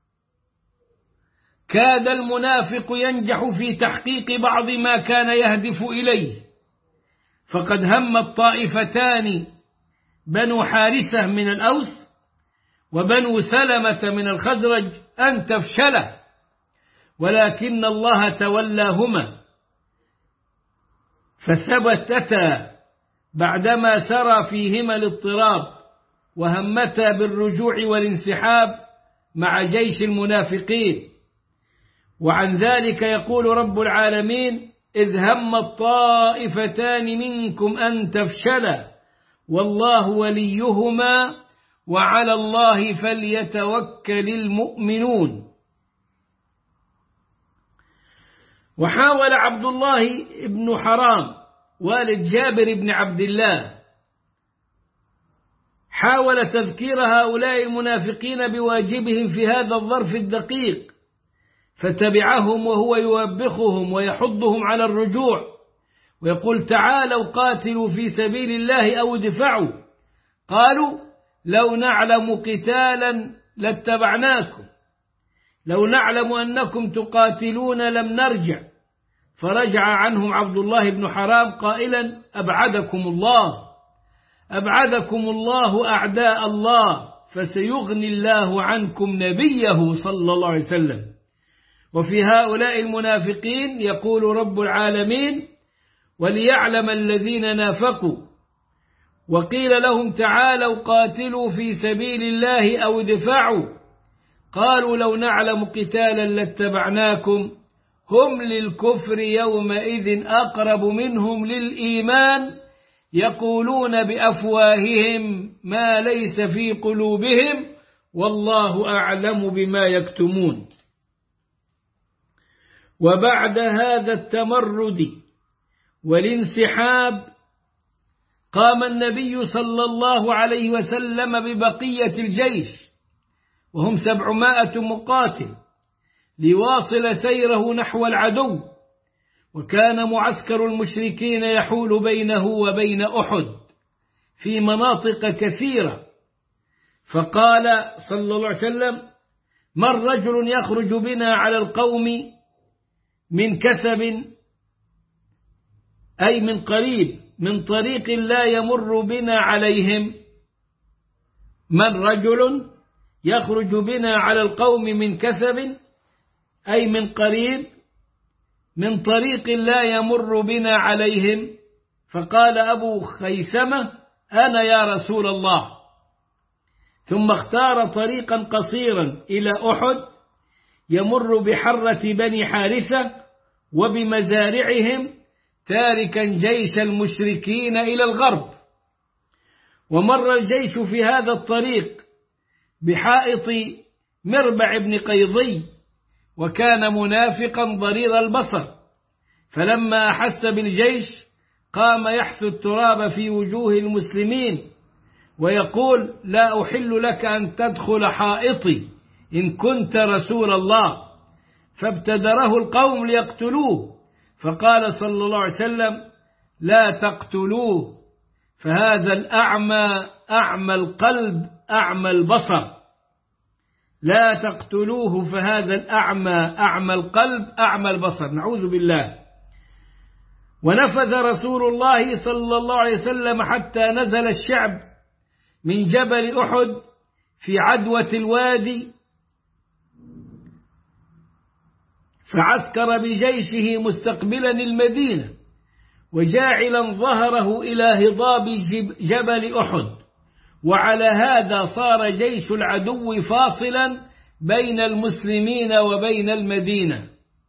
كاد المنافق ينجح في تحقيق بعض ما كان يهدف إليه، فقد همت طائفتان بنو حارثة من الأوس وبنو سلمة من الخزرج أن تفشلا، ولكن الله تولاهما فثبتتا بعدما سرى فيهما الاضطراب، وهمتا بالرجوع والانسحاب مع جيش المنافقين. وعن ذلك يقول رب العالمين: إذ هم الطائفتان منكم أن تفشلا والله وليهما وعلى الله فليتوكل المؤمنون. وحاول عبد الله بن حرام والد جابر بن عبد الله حاول تذكير هؤلاء المنافقين بواجبهم في هذا الظرف الدقيق، فتبعهم وهو يوبخهم ويحضهم على الرجوع، ويقول: تعالوا قاتلوا في سبيل الله أو ادفعوا. قالوا: لو نعلم قتالا لاتبعناكم، لو نعلم أنكم تقاتلون لم نرجع. فرجع عنهم عبد الله بن حرام قائلا: أبعدكم الله أبعدكم الله أعداء الله، فسيغني الله عنكم نبيه صلى الله عليه وسلم. وفي هؤلاء المنافقين يقول رب العالمين: وليعلم الذين نافقوا وقيل لهم تعالوا قاتلوا في سبيل الله أو ادفعوا قالوا لو نعلم قتالا لاتبعناكم هم للكفر يومئذ أقرب منهم للإيمان يقولون بأفواههم ما ليس في قلوبهم والله أعلم بما يكتمون. وبعد هذا التمرد والانسحاب قام النبي صلى الله عليه وسلم ببقية الجيش وهم سبعمائة مقاتل ليواصل سيره نحو العدو، وكان معسكر المشركين يحول بينه وبين أحد في مناطق كثيرة. فقال صلى الله عليه وسلم: من رجل يخرج بنا على القوم من كسب أي من قريب من طريق لا يمر بنا عليهم. من رجل يخرج بنا على القوم من كسب أي من قريب من طريق لا يمر بنا عليهم. فقال أبو خيثمة أنا يا رسول الله. ثم اختار طريقا قصيرا إلى أحد يمر بحرة بني حارثة وبمزارعهم تاركا جيش المشركين إلى الغرب. ومر الجيش في هذا الطريق بحائط مربع بن قيظي وكان منافقا ضرير البصر، فلما أحس بالجيش قام يحث التراب في وجوه المسلمين ويقول لا أحل لك أن تدخل حائطي إن كنت رسول الله. فابتدره القوم ليقتلوه، فقال صلى الله عليه وسلم لا تقتلوه فهذا الأعمى أعمى القلب أعمى البصر. لا تقتلوه فهذا الأعمى أعمى القلب أعمى البصر، نعوذ بالله. ونفذ رسول الله صلى الله عليه وسلم حتى نزل الشعب من جبل أحد في عدوة الوادي، فعسكر بجيشه مستقبلا المدينة وجاعلا ظهره إلى هضاب جبل أحد. وعلى هذا صار جيش العدو فاصلا بين المسلمين وبين المدينة.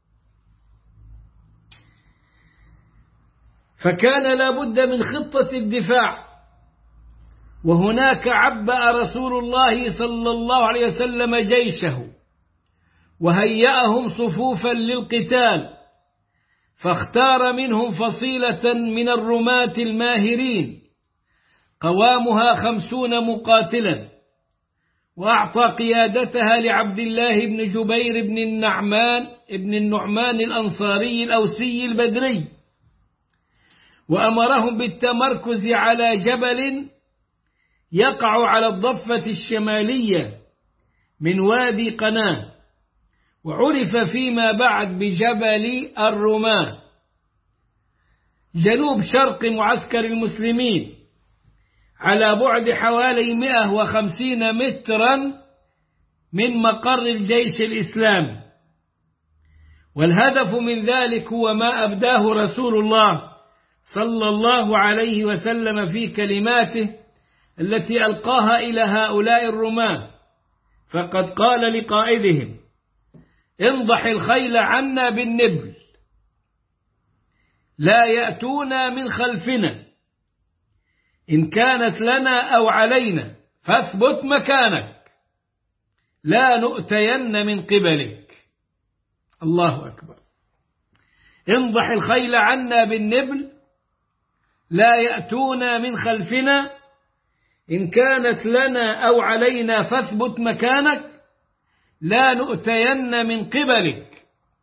فكان لا بد من خطة الدفاع. وهناك عبأ رسول الله صلى الله عليه وسلم جيشه وهيأهم صفوفا للقتال، فاختار منهم فصيلة من الرماة الماهرين قوامها خمسون مقاتلا، وأعطى قيادتها لعبد الله بن جبير بن النعمان بن النعمان الأنصاري الأوسي البدري، وأمرهم بالتمركز على جبل يقع على الضفة الشمالية من وادي قناه، وعرف فيما بعد بجبل الرماة، جنوب شرق معسكر المسلمين على بعد حوالي مئة وخمسين مترا من مقر الجيش الإسلامي. والهدف من ذلك هو ما أبداه رسول الله صلى الله عليه وسلم في كلماته التي ألقاها إلى هؤلاء الرماة، فقد قال لقائدهم انضح الخيل عنا بالنبل لا يأتونا من خلفنا، إن كانت لنا أو علينا فاثبت مكانك لا نؤتين من قبلك. الله أكبر. انضح الخيل عنا بالنبل لا يأتونا من خلفنا، إن كانت لنا أو علينا فاثبت مكانك لا نؤتين من قبلك.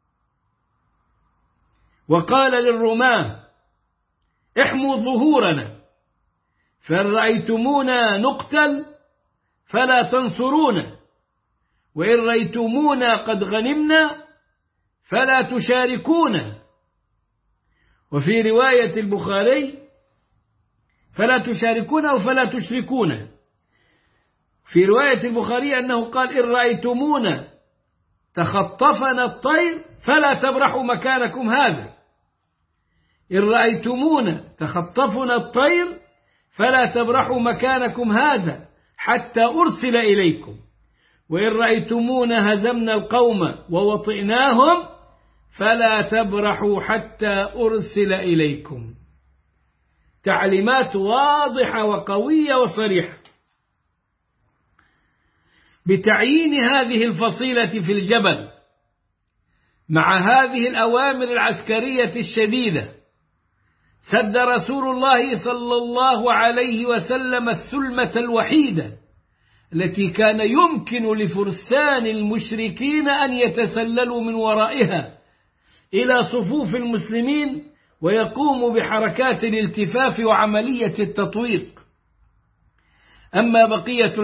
وقال للرماة احموا ظهورنا، فإن رأيتمونا نقتل فلا تنصرونا، وإن رأيتمونا قد غنمنا فلا تشاركونا. وفي رواية البخاري فلا تشاركونا أو فلا تشركونا. في رواية البخاري أنه قال إن رأيتمونا تخطفنا الطير فلا تبرحوا مكانكم هذا، إن رأيتمونا تخطفنا الطير فلا تبرحوا مكانكم هذا حتى أرسل إليكم، وإن رأيتمونا هزمنا القوم ووطئناهم فلا تبرحوا حتى أرسل إليكم. تعليمات واضحة وقوية وصريحة بتعيين هذه الفصيلة في الجبل مع هذه الأوامر العسكرية الشديدة. سد رسول الله صلى الله عليه وسلم الثلمة الوحيدة التي كان يمكن لفرسان المشركين أن يتسللوا من ورائها إلى صفوف المسلمين ويقوموا بحركات الالتفاف وعملية التطويق. أما بقية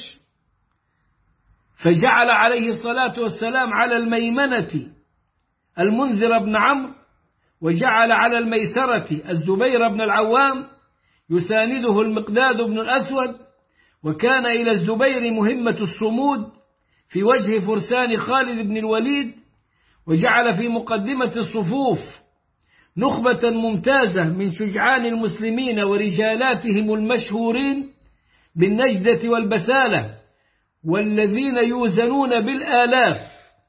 الجيش فجعل عليه الصلاة والسلام على الميمنة المنذر بن عمرو، وجعل على الميسرة الزبير بن العوام يسانده المقداد بن الأسود، وكان إلى الزبير مهمة الصمود في وجه فرسان خالد بن الوليد، وجعل في مقدمة الصفوف نخبة ممتازة من شجعان المسلمين ورجالاتهم المشهورين بالنجدة والبسالة، والذين يوزنون بالآلاف.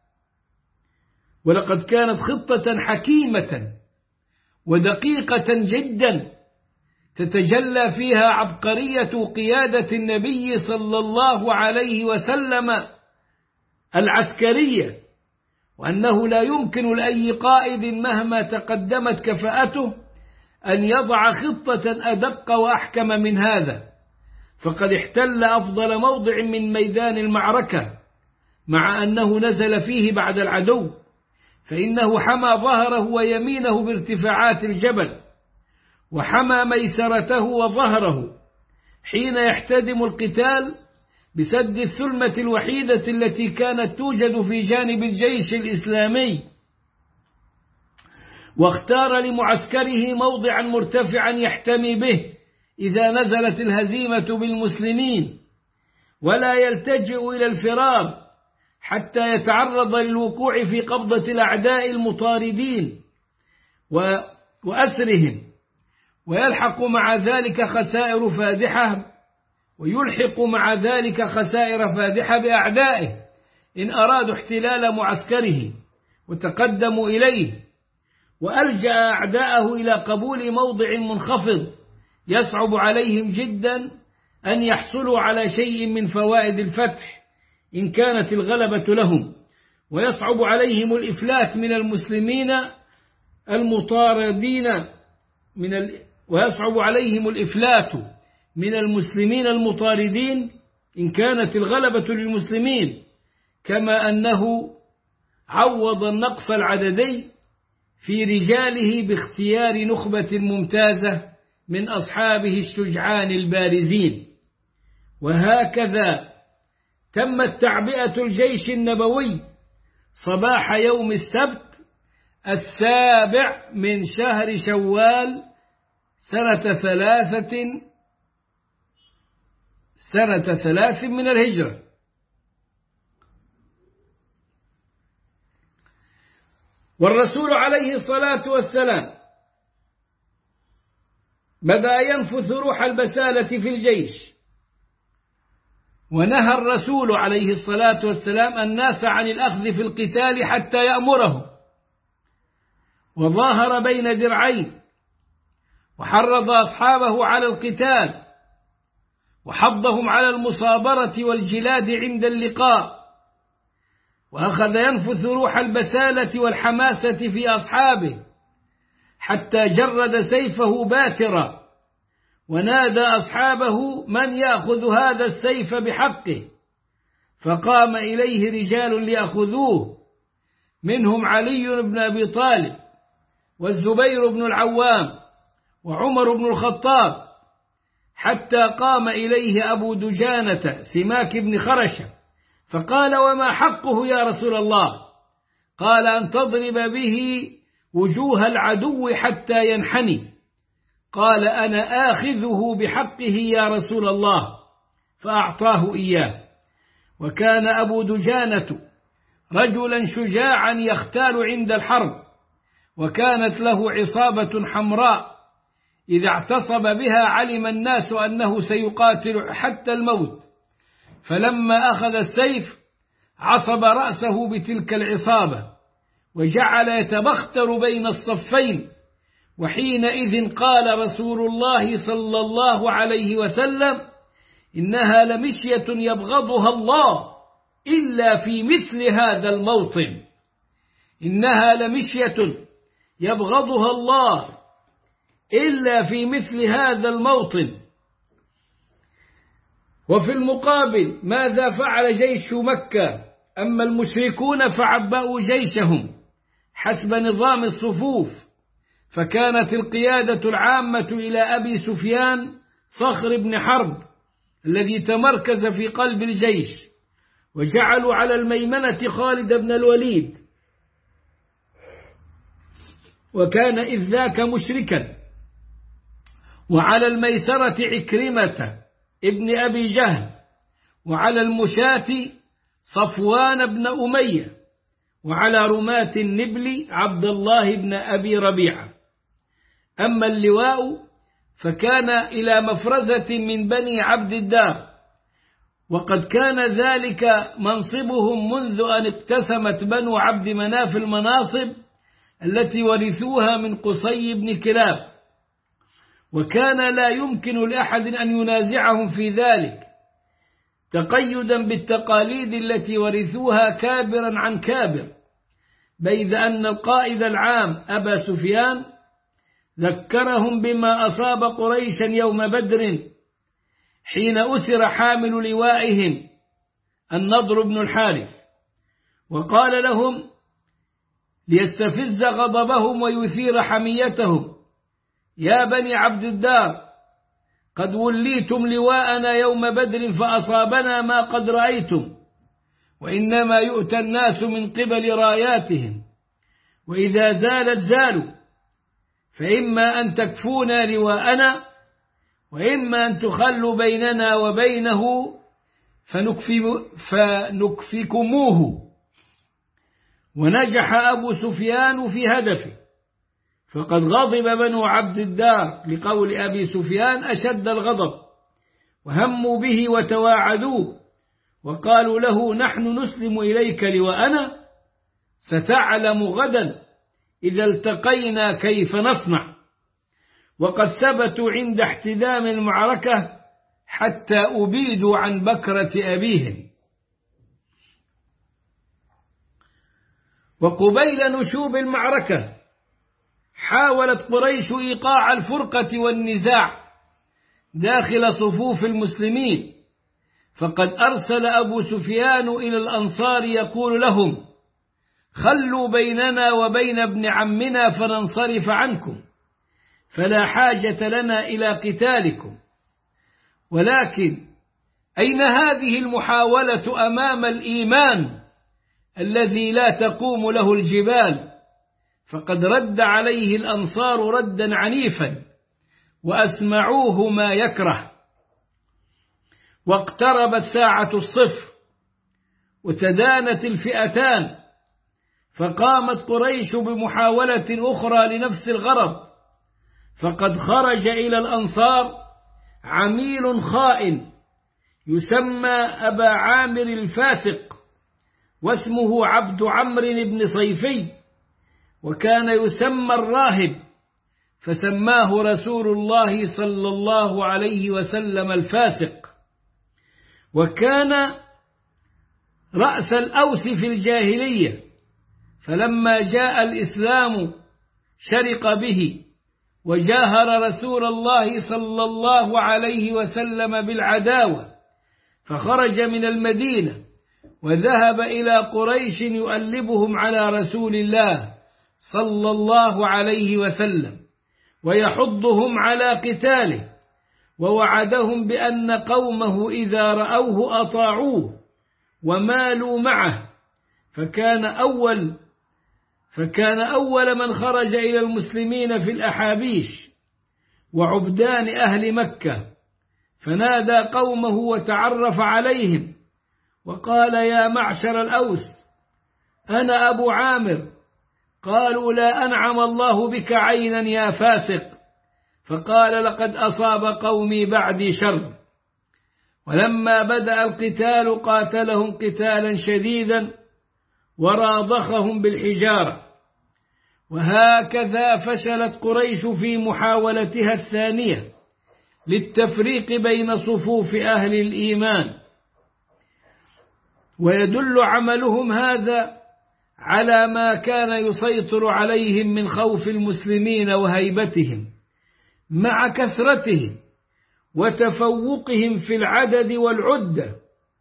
ولقد كانت خطة حكيمة ودقيقة جدا تتجلى فيها عبقرية قيادة النبي صلى الله عليه وسلم العسكرية، وأنه لا يمكن لأي قائد مهما تقدمت كفاءته أن يضع خطة أدق وأحكم من هذا، فقد احتل أفضل موضع من ميدان المعركة، مع أنه نزل فيه بعد العدو، فإنه حمى ظهره ويمينه بارتفاعات الجبل، وحمى ميسرته وظهره حين يحتدم القتال بسد الثلمة الوحيدة التي كانت توجد في جانب الجيش الإسلامي، واختار لمعسكره موضعا مرتفعا يحتمي به إذا نزلت الهزيمة بالمسلمين، ولا يلتجئ إلى الفرار حتى يتعرض للوقوع في قبضة الأعداء المطاردين وأسرهم، ويلحق مع ذلك خسائر فادحة ويلحق مع ذلك خسائر فادحة بأعدائه إن أرادوا احتلال معسكره وتقدموا إليه، وألجأ أعداءه إلى قبول موضع منخفض يصعب عليهم جدا أن يحصلوا على شيء من فوائد الفتح إن كانت الغلبة لهم، ويصعب عليهم الإفلات من المسلمين المطاردين من ال... ويصعب عليهم الإفلات من المسلمين المطاردين إن كانت الغلبة للمسلمين، كما أنه عوض النقص العددي في رجاله باختيار نخبة ممتازة من أصحابه الشجعان البارزين. وهكذا تمت تعبئة الجيش النبوي صباح يوم السبت السابع من شهر شوال سنة ثلاثة سنة ثلاث من الهجرة. والرسول عليه الصلاة والسلام بدأ ينفث روح البسالة في الجيش، ونهى الرسول عليه الصلاة والسلام الناس عن الأخذ في القتال حتى يأمره، وظاهر بين درعين، وحرض أصحابه على القتال، وحضهم على المصابرة والجلاد عند اللقاء، وأخذ ينفث روح البسالة والحماسة في أصحابه حتى جرد سيفه باترا، ونادى أصحابه من يأخذ هذا السيف بحقه، فقام إليه رجال ليأخذوه، منهم علي بن أبي طالب والزبير بن العوام وعمر بن الخطاب، حتى قام إليه أبو دجانة سماك بن خرشة فقال وما حقه يا رسول الله؟ قال أن تضرب به وجوه العدو حتى ينحني. قال أنا آخذه بحقه يا رسول الله، فأعطاه إياه. وكان أبو دجانة رجلا شجاعا يختال عند الحرب، وكانت له عصابة حمراء إذا اعتصب بها علم الناس أنه سيقاتل حتى الموت، فلما أخذ السيف عصب رأسه بتلك العصابة وجعل يتبختر بين الصفين، وحينئذ قال رسول الله صلى الله عليه وسلم إنها لمشية يبغضها الله إلا في مثل هذا الموطن، إنها لمشية يبغضها الله إلا في مثل هذا الموطن. وفي المقابل ماذا فعل جيش مكة؟ أما المشركون فعبأوا جيشهم حسب نظام الصفوف، فكانت القيادة العامة إلى أبي سفيان صخر بن حرب الذي تمركز في قلب الجيش، وجعلوا على الميمنة خالد بن الوليد، وكان إذ ذاك مشركا. وعلى الميسرة عكرمة ابن أبي جهل، وعلى المشاة صفوان بن أمية، وعلى رماة النبل عبد الله بن أبي ربيعة. أما اللواء فكان إلى مفرزة من بني عبد الدار، وقد كان ذلك منصبهم منذ أن اقتسمت بنو عبد مناف المناصب التي ورثوها من قصي بن كلاب، وكان لا يمكن لأحد أن ينازعهم في ذلك، تقيدا بالتقاليد التي ورثوها كابرا عن كابر، بيد أن القائد العام أبا سفيان ذكرهم بما أصاب قريشا يوم بدر حين أسر حامل لوائهم النضر بن الحارث، وقال لهم ليستفز غضبهم ويثير حميتهم: يا بني عبد الدار، قد وليتم لواءنا يوم بدر فأصابنا ما قد رأيتم، وإنما يؤتى الناس من قبل راياتهم، وإذا زالت زالوا، فإما أن تكفونا لواءنا، وإما أن تخلوا بيننا وبينه فنكفي فنكفكموه. ونجح أبو سفيان في هدفه، فقد غضب بنو عبد الدار لقول أبي سفيان أشد الغضب، وهموا به وتواعدوه، وقالوا له: نحن نسلم إليك لواءنا، ستعلم غدا إذا التقينا كيف نصنع. وقد ثبتوا عند احتدام المعركة حتى أبيدوا عن بكرة أبيهم. وقبيل نشوب المعركة حاولت قريش إيقاع الفرقة والنزاع داخل صفوف المسلمين، فقد أرسل أبو سفيان إلى الأنصار يقول لهم: خلوا بيننا وبين ابن عمنا فننصرف عنكم، فلا حاجة لنا إلى قتالكم. ولكن أين هذه المحاولة أمام الإيمان الذي لا تقوم له الجبال؟ فقد رد عليه الأنصار ردا عنيفا وأسمعوه ما يكره. واقتربت ساعة الصفر وتدانت الفئتان، فقامت قريش بمحاولة أخرى لنفس الغرض، فقد خرج إلى الأنصار عميل خائن يسمى أبا عامر الفاسق، واسمه عبد عمرو بن صيفي، وكان يسمى الراهب، فسماه رسول الله صلى الله عليه وسلم الفاسق. وكان رأس الأوس في الجاهلية، فلما جاء الإسلام شرق به، وجاهر رسول الله صلى الله عليه وسلم بالعداوة، فخرج من المدينة وذهب إلى قريش يؤلبهم على رسول الله صلى الله عليه وسلم ويحضهم على قتاله، ووعدهم بأن قومه إذا رأوه أطاعوه ومالوا معه، فكان أول فكان أول من خرج إلى المسلمين في الأحابيش وعبدان أهل مكة، فنادى قومه وتعرف عليهم وقال: يا معشر الأوس، أنا أبو عامر. قالوا: لا أنعم الله بك عينا يا فاسق. فقال: لقد أصاب قومي بعدي شر. ولما بدأ القتال قاتلهم قتالا شديدا وراضخهم بالحجارة. وهكذا فشلت قريش في محاولتها الثانية للتفريق بين صفوف أهل الإيمان. ويدل عملهم هذا على ما كان يسيطر عليهم من خوف المسلمين وهيبتهم مع كثرتهم وتفوقهم في العدد والعدة.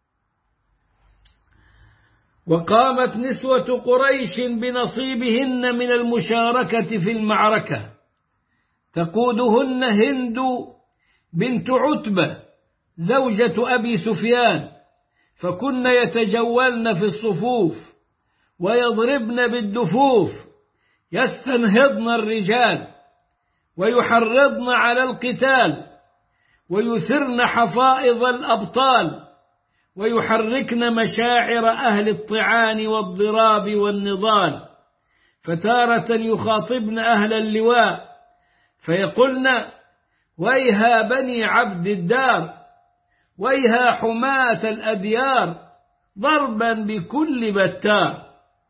وقامت نسوة قريش بنصيبهن من المشاركة في المعركة، تقودهن هند بنت عتبة زوجة أبي سفيان، فكن يتجولن في الصفوف ويضربن بالدفوف يستنهضن الرجال ويحرضن على القتال ويثرن حفائظ الأبطال ويحركن مشاعر أهل الطعان والضراب والنضال، فتارة يخاطبن أهل اللواء فيقولن: ويها بني عبد الدار، ويها حماة الأديار، ضربا بكل بتار.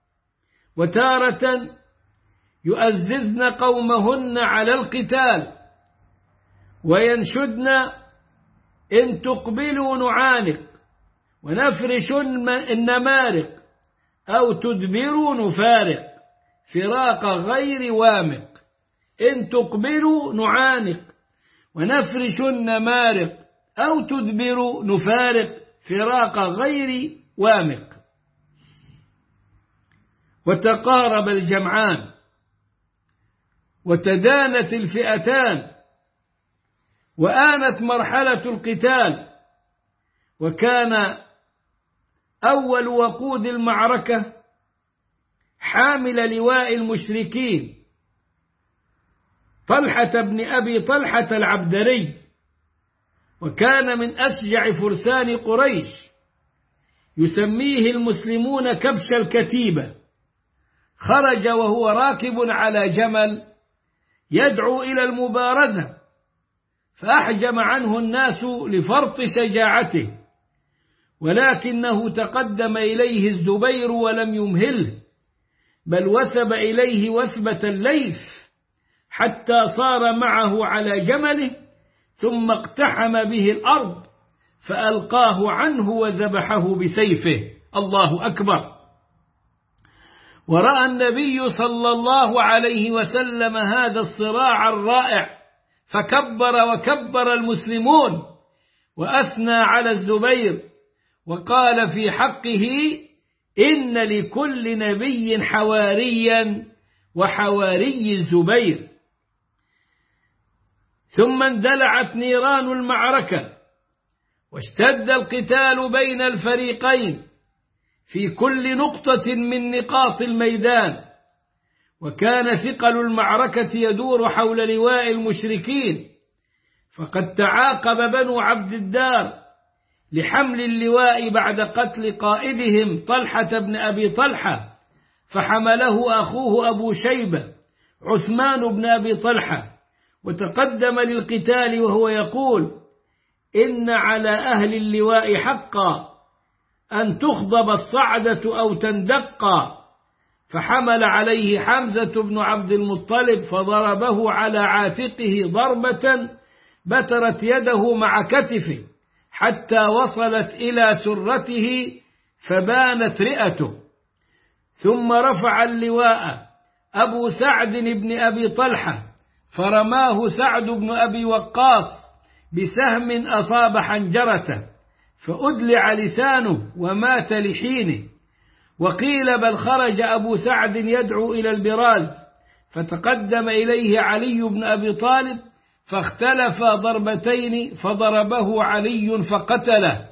وتارة يؤززن قومهن على القتال وينشدن: إن تقبلوا نعانق ونفرش النمارق، أو تدبروا نفارق فراق غير وامق. إن تقبلوا نعانق ونفرش النمارق، أو تدبروا نفارق فراق غير وامق. وتقارب الجمعان وتدانت الفئتان وآنت مرحلة القتال، وكان أول وقود المعركة حامل لواء المشركين طلحة بن أبي طلحة العبدري، وكان من أشجع فرسان قريش، يسميه المسلمون كبش الكتيبة. خرج وهو راكب على جمل يدعو إلى المبارزة، فأحجم عنه الناس لفرط شجاعته، ولكنه تقدم إليه الزبير ولم يمهله، بل وثب إليه وثبة الليث حتى صار معه على جمله، ثم اقتحم به الأرض فألقاه عنه وذبحه بسيفه. الله أكبر. ورأى النبي صلى الله عليه وسلم هذا الصراع الرائع فكبر وكبر المسلمون، وأثنى على الزبير وقال في حقه: إن لكل نبي حواريا وحواري الزبير. ثم اندلعت نيران المعركة واشتد القتال بين الفريقين في كل نقطة من نقاط الميدان، وكان ثقل المعركة يدور حول لواء المشركين، فقد تعاقب بنو عبد الدار لحمل اللواء بعد قتل قائدهم طلحة بن أبي طلحة، فحمله أخوه أبو شيبة عثمان بن أبي طلحة، وتقدم للقتال وهو يقول: إن على أهل اللواء حقا أن تخضب الصعدة أو تندقا. فحمل عليه حمزة بن عبد المطلب فضربه على عاتقه ضربة بترت يده مع كتفه حتى وصلت إلى سرته فبانت رئته. ثم رفع اللواء أبو سعد بن أبي طلحة فرماه سعد بن أبي وقاص بسهم أصاب حنجرته فأدلع لسانه ومات لحينه. وقيل بل خرج أبو سعد يدعو إلى البراز، فتقدم إليه علي بن أبي طالب فاختلفا ضربتين فضربه علي فقتله.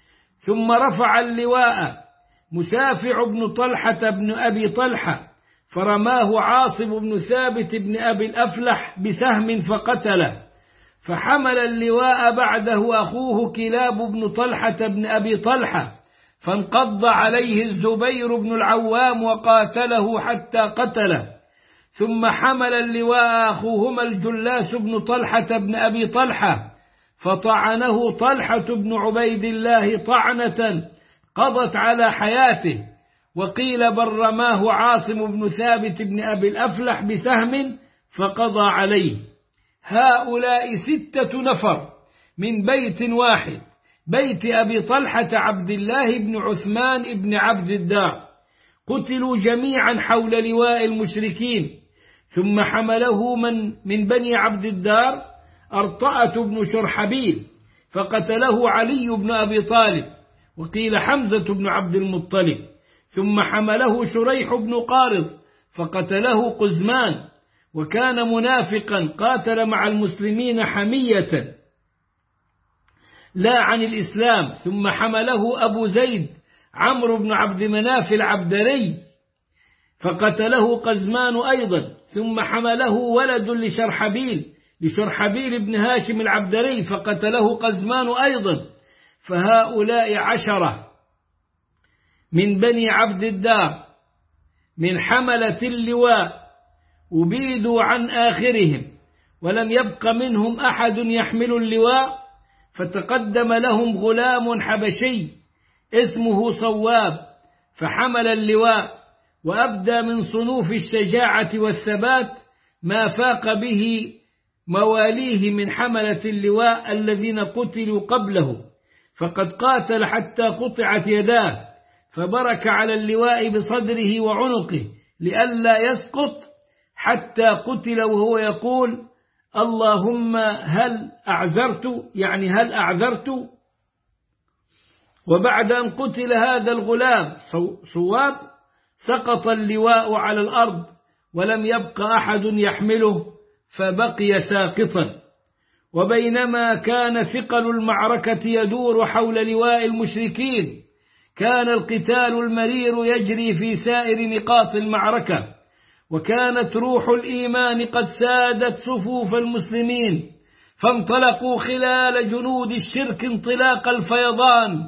ثم رفع اللواء مسافع بن طلحة بن أبي طلحة فرماه عاصم بن ثابت بن أبي الأفلح بسهم فقتله. فحمل اللواء بعده أخوه كلاب بن طلحة بن أبي طلحة فانقض عليه الزبير بن العوام وقاتله حتى قتله. ثم حمل اللواء أخوهما الجلاس بن طلحة بن أبي طلحة فطعنه طلحة بن عبيد الله طعنة قضت على حياته. وقيل بل رماه عاصم بن ثابت بن أبي الأفلح بسهم فقضى عليه. هؤلاء ستة نفر من بيت واحد، بيت أبي طلحة عبد الله بن عثمان بن عبد الدار، قتلوا جميعا حول لواء المشركين. ثم حمله من من بني عبد الدار أرطأة بن شرحبيل فقتله علي بن أبي طالب، وقيل حمزة بن عبد المطلب. ثم حمله شريح بن قارض فقتله قزمان، وكان منافقا قاتل مع المسلمين حمية لا عن الإسلام. ثم حمله أبو زيد عمرو بن عبد مناف العبدري فقتله قزمان أيضا، ثم حمله ولد لشرحبيل لشرحبيل بن هاشم العبدري فقتله قزمان أيضا. فهؤلاء عشرة من بني عبد الدار من حملة اللواء أبيدوا عن آخرهم، ولم يبق منهم أحد يحمل اللواء. فتقدم لهم غلام حبشي اسمه صواب فحمل اللواء، وأبدى من صنوف الشجاعة والثبات ما فاق به مواليه من حملة اللواء الذين قتلوا قبله. فقد قاتل حتى قطعت يداه، فبرك على اللواء بصدره وعنقه لئلا يسقط حتى قتل وهو يقول: اللهم هل أعذرت، يعني هل أعذرت. وبعد أن قتل هذا الغلام صواب سقط اللواء على الأرض ولم يبق أحد يحمله، فبقي ساقطا. وبينما كان ثقل المعركة يدور حول لواء المشركين، كان القتال المرير يجري في سائر نقاط المعركة، وكانت روح الإيمان قد سادت صفوف المسلمين، فانطلقوا خلال جنود الشرك انطلاق الفيضان،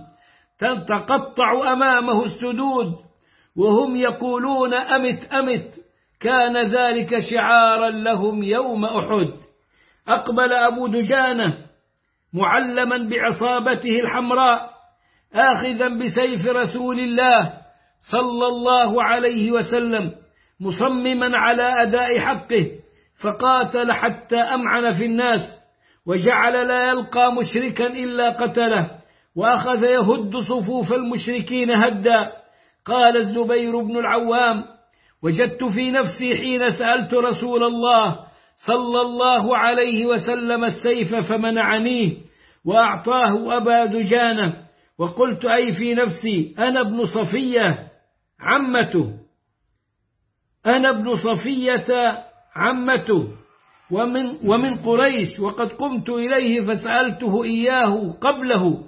تتقطع أمامه السدود وهم يقولون: أمت أمت. كان ذلك شعارا لهم يوم أحد. أقبل أبو دجانة معلما بعصابته الحمراء آخذا بسيف رسول الله صلى الله عليه وسلم، مصمما على أداء حقه، فقاتل حتى أمعن في الناس، وجعل لا يلقى مشركا إلا قتله، وأخذ يهد صفوف المشركين هدا. قال الزبير بن العوام: وجدت في نفسي حين سألت رسول الله صلى الله عليه وسلم السيف فمنعنيه وأعطاه أبا دجانة، وقلت: أي في نفسي أنا ابن صفية عمته أنا ابن صفية عمته ومن, ومن قريش، وقد قمت إليه فسألته إياه قبله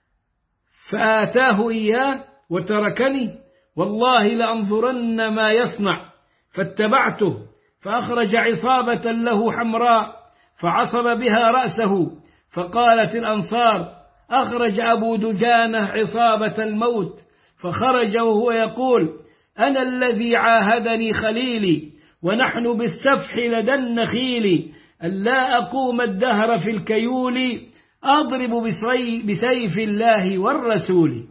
فآتاه إياه وتركني، والله لأنظرن ما يصنع. فاتبعته فأخرج عصابة له حمراء فعصب بها رأسه، فقالت الأنصار: أخرج أبو دجانة عصابة الموت. فخرج وهو يقول: أنا الذي عاهدني خليلي ونحن بالسفح لدى النخيل، ألا أقوم الدهر في الكيول أضرب بسيف الله والرسول.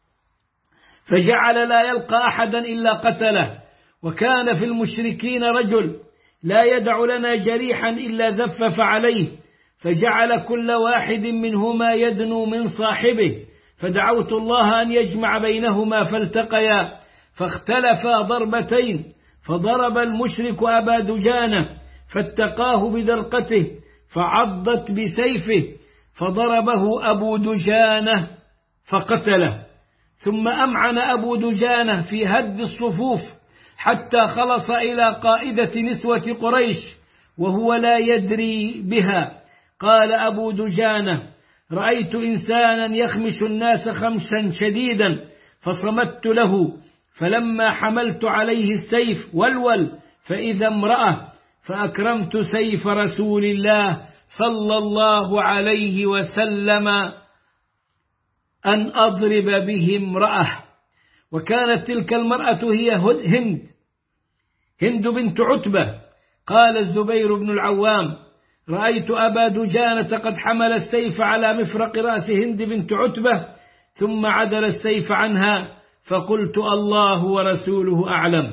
فجعل لا يلقى أحدا إلا قتله. وكان في المشركين رجل لا يدع لنا جريحا إلا زفف عليه، فجعل كل واحد منهما يدنو من صاحبه، فدعوت الله أن يجمع بينهما فالتقيا، فاختلفا ضربتين، فضرب المشرك أبا دجانة فاتقاه بدرقته فعضت بسيفه، فضربه أبو دجانة فقتله. ثم أمعن أبو دجانة في هد الصفوف حتى خلص إلى قائدة نسوة قريش وهو لا يدري بها. قال أبو دجانة: رأيت إنسانا يخمش الناس خمشا شديدا فصمت له، فلما حملت عليه السيف ولول فإذا امرأة، فأكرمت سيف رسول الله صلى الله عليه وسلم أن أضرب به امرأة. وكانت تلك المرأة هي هند هند بنت عتبة. قال الزبير بن العوام: رأيت أبا دجانة قد حمل السيف على مفرق رأس هند بنت عتبة، ثم عدل السيف عنها، فقلت: الله ورسوله أعلم.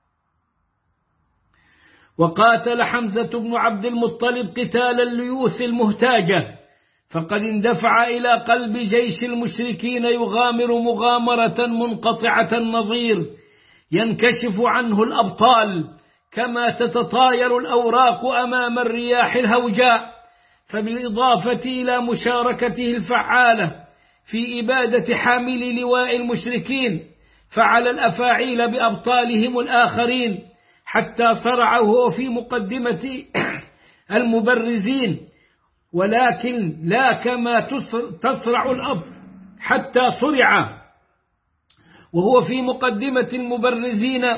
وقاتل حمزة بن عبد المطلب قتال الليوث المهتاجة، فقد اندفع إلى قلب جيش المشركين يغامر مغامرة منقطعة النظير، ينكشف عنه الأبطال كما تتطاير الأوراق أمام الرياح الهوجاء. فبالإضافة إلى مشاركته الفعالة في إبادة حامل لواء المشركين، فعل الأفاعيل بأبطالهم الآخرين حتى صرع وهو في مقدمة المبرزين، ولكن لا كما تصرع الأب، حتى صرع وهو في مقدمة المبرزين،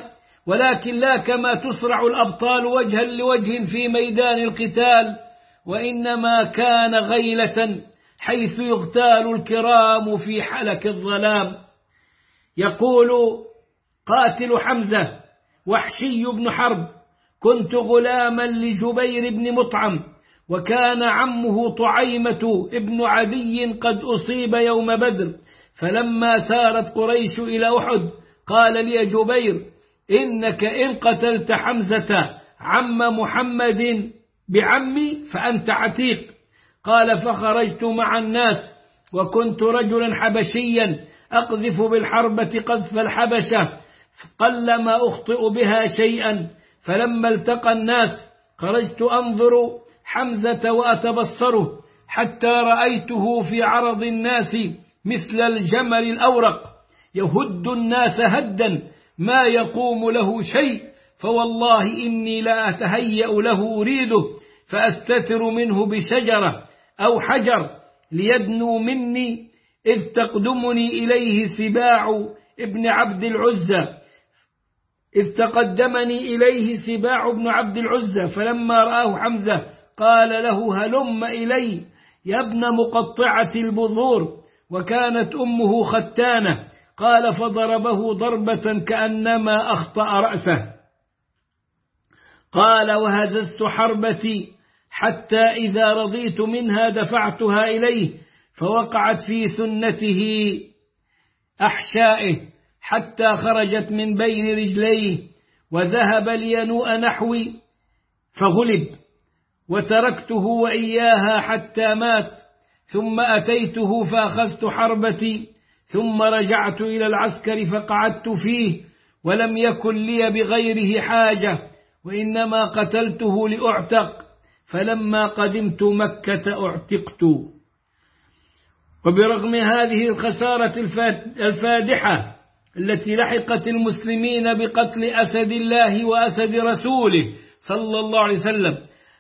ولكن لا كما تسرع الأبطال وجها لوجه في ميدان القتال، وإنما كان غيلة حيث يغتال الكرام في حلك الظلام. يقول قاتل حمزة وحشي بن حرب: كنت غلاما لجبير بن مطعم، وكان عمه طعيمة ابن عدي قد أصيب يوم بدر، فلما سارت قريش إلى أحد قال لي جبير: إنك إن قتلت حمزة عم محمد بعمي فأنت عتيق. قال: فخرجت مع الناس، وكنت رجلا حبشيا أقذف بالحربة قذف الحبشة، قلما أخطئ بها شيئا. فلما التقى الناس خرجت أنظر حمزة وأتبصره، حتى رأيته في عرض الناس مثل الجمل الأورق يهد الناس هدا ما يقوم له شيء، فوالله إني لا أتهيأ له أريده، فأستتر منه بشجرة أو حجر ليدنو مني، إذ تقدمني إليه سباع ابن عبد العزة إذ تقدمني إليه سباع بن عبد العزة فلما رآه حمزة قال له: هلم إلي يا ابن مقطعة البذور. وكانت أمه ختانة. قال: فضربه ضربة كأنما أخطأ رأسه. قال: وهززت حربتي حتى إذا رضيت منها دفعتها إليه، فوقعت في سنته أحشائه حتى خرجت من بين رجليه، وذهب لينوء نحوي فغلب، وتركته وإياها حتى مات. ثم أتيته فأخذت حربتي، ثم رجعت إلى العسكر فقعدت فيه، ولم يكن لي بغيره حاجة، وإنما قتلته لأعتق. فلما قدمت مكة أعتقت. وبرغم هذه الخسارة الفادحة التي لحقت المسلمين بقتل أسد الله وأسد رسوله صلى الله عليه وسلم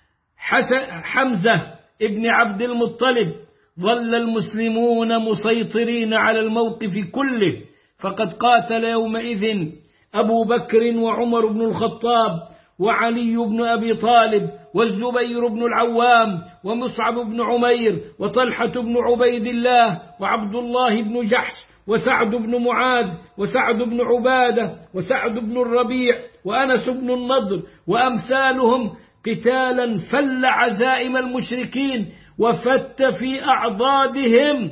حمزة ابن عبد المطلب، ظل المسلمون مسيطرين على الموقف كله، فقد قاتل يومئذ أبو بكر وعمر بن الخطاب وعلي بن أبي طالب والزبير بن العوام ومصعب بن عمير وطلحة بن عبيد الله وعبد الله بن جحش وسعد بن معاذ وسعد بن عبادة وسعد بن الربيع وأنس بن النضر وأمثالهم، قتالا فل عزائم المشركين وفت في أعضادهم.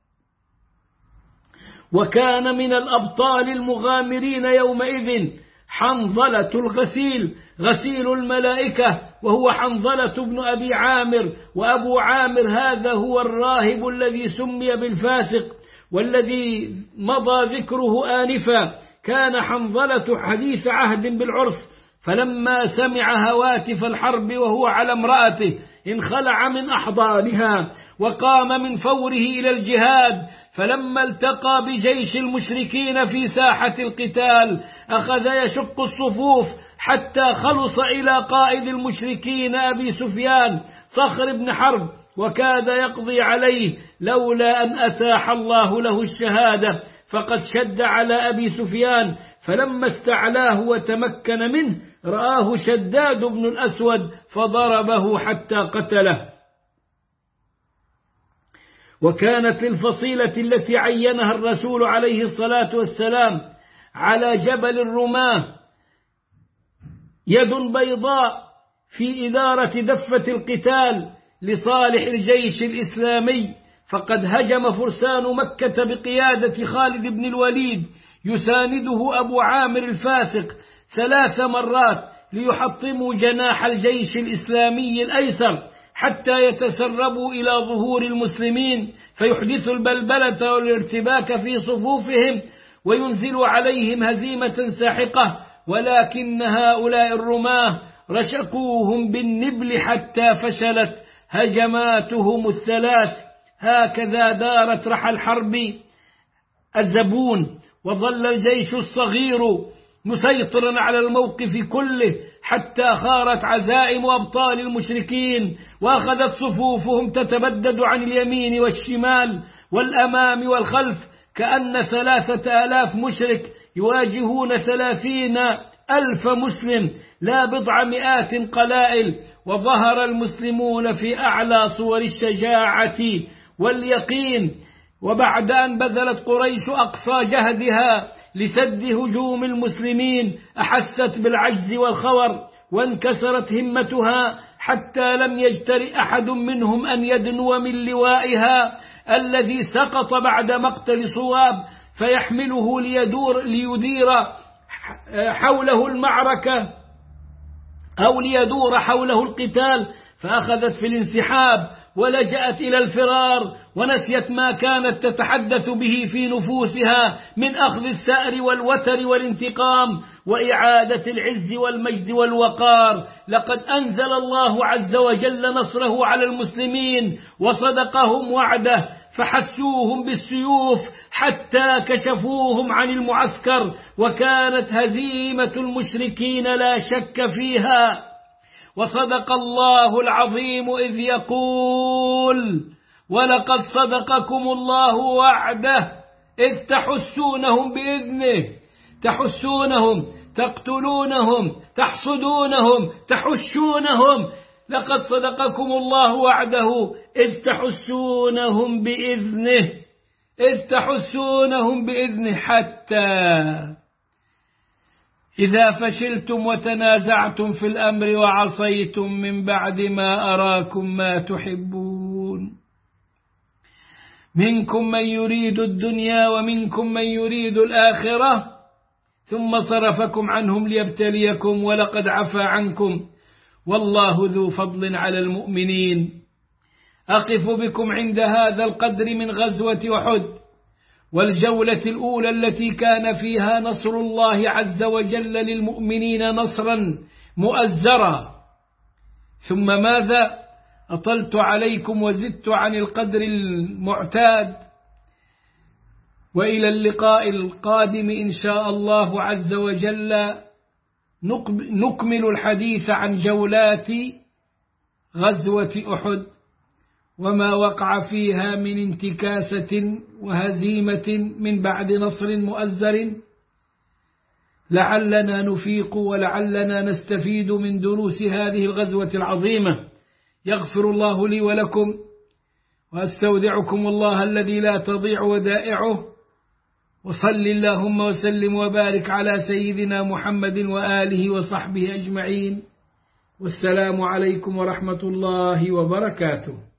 وكان من الأبطال المغامرين يومئذ حنظلة الغسيل غسيل الملائكة، وهو حنظلة بن أبي عامر. وأبو عامر هذا هو الراهب الذي سمي بالفاسق والذي مضى ذكره آنفا. كان حنظلة حديث عهد بالعرف، فلما سمع هواتف الحرب وهو على امرأته انخلع من أحضانها وقام من فوره إلى الجهاد. فلما التقى بجيش المشركين في ساحة القتال أخذ يشق الصفوف حتى خلص إلى قائد المشركين أبي سفيان صخر بن حرب، وكاد يقضي عليه لولا أن أتاح الله له الشهادة، فقد شد على أبي سفيان. فلما استعلاه وتمكن منه رآه شداد بن الأسود فضربه حتى قتله. وكانت للفصيلة التي عينها الرسول عليه الصلاة والسلام على جبل الرماة يد بيضاء في إدارة دفة القتال لصالح الجيش الإسلامي، فقد هجم فرسان مكة بقيادة خالد بن الوليد يسانده أبو عامر الفاسق ثلاث مرات ليحطموا جناح الجيش الإسلامي الأيسر حتى يتسربوا إلى ظهور المسلمين فيحدثوا البلبلة والارتباك في صفوفهم وينزلوا عليهم هزيمة ساحقة. ولكن هؤلاء الرماة رشقوهم بالنبل حتى فشلت هجماتهم الثلاث. هكذا دارت رحى الحرب الزبون، وظل الجيش الصغير مسيطرا على الموقف كله حتى خارت عزائم أبطال المشركين، وأخذت صفوفهم تتبدد عن اليمين والشمال والأمام والخلف، كأن ثلاثة آلاف مشرك يواجهون ثلاثين ألف مسلم لا بضع مئات قلائل، وظهر المسلمون في أعلى صور الشجاعة واليقين. وبعد أن بذلت قريش أقصى جهدها لسد هجوم المسلمين أحست بالعجز والخور، وانكسرت همتها حتى لم يجترئ أحد منهم أن يدنو من لوائها الذي سقط بعد مقتل صواب فيحمله ليدور ليدير حوله المعركة أو ليدور حوله القتال، فأخذت في الانسحاب ولجأت إلى الفرار، ونسيت ما كانت تتحدث به في نفوسها من أخذ الثأر والوتر والانتقام وإعادة العز والمجد والوقار. لقد أنزل الله عز وجل نصره على المسلمين وصدقهم وعده، فحسوهم بالسيوف حتى كشفوهم عن المعسكر، وكانت هزيمة المشركين لا شك فيها. وصدق الله العظيم إذ يقول: ولقد صدقكم الله وعده إذ تحسونهم بإذنه، تحسونهم، تقتلونهم، تحصدونهم، تحشونهم. لقد صدقكم الله وعده إذ تحسونهم بإذنه، إذ تحسونهم بإذنه، حتى إذا فشلتم وتنازعتم في الأمر وعصيتم من بعد ما أراكم ما تحبون، منكم من يريد الدنيا ومنكم من يريد الآخرة، ثم صرفكم عنهم ليبتليكم ولقد عفا عنكم والله ذو فضل على المؤمنين. أقف بكم عند هذا القدر من غزوة أحد والجولة الأولى التي كان فيها نصر الله عز وجل للمؤمنين نصرا مؤزرا. ثم ماذا؟ أطلت عليكم وزدت عن القدر المعتاد، وإلى اللقاء القادم إن شاء الله عز وجل نكمل الحديث عن جولات غزوة أحد وما وقع فيها من انتكاسة وهزيمة من بعد نصر مؤزر، لعلنا نفيق ولعلنا نستفيد من دروس هذه الغزوة العظيمة. يغفر الله لي ولكم، وأستودعكم الله الذي لا تضيع ودائعه، وصل اللهم وسلم وبارك على سيدنا محمد وآله وصحبه أجمعين، والسلام عليكم ورحمة الله وبركاته.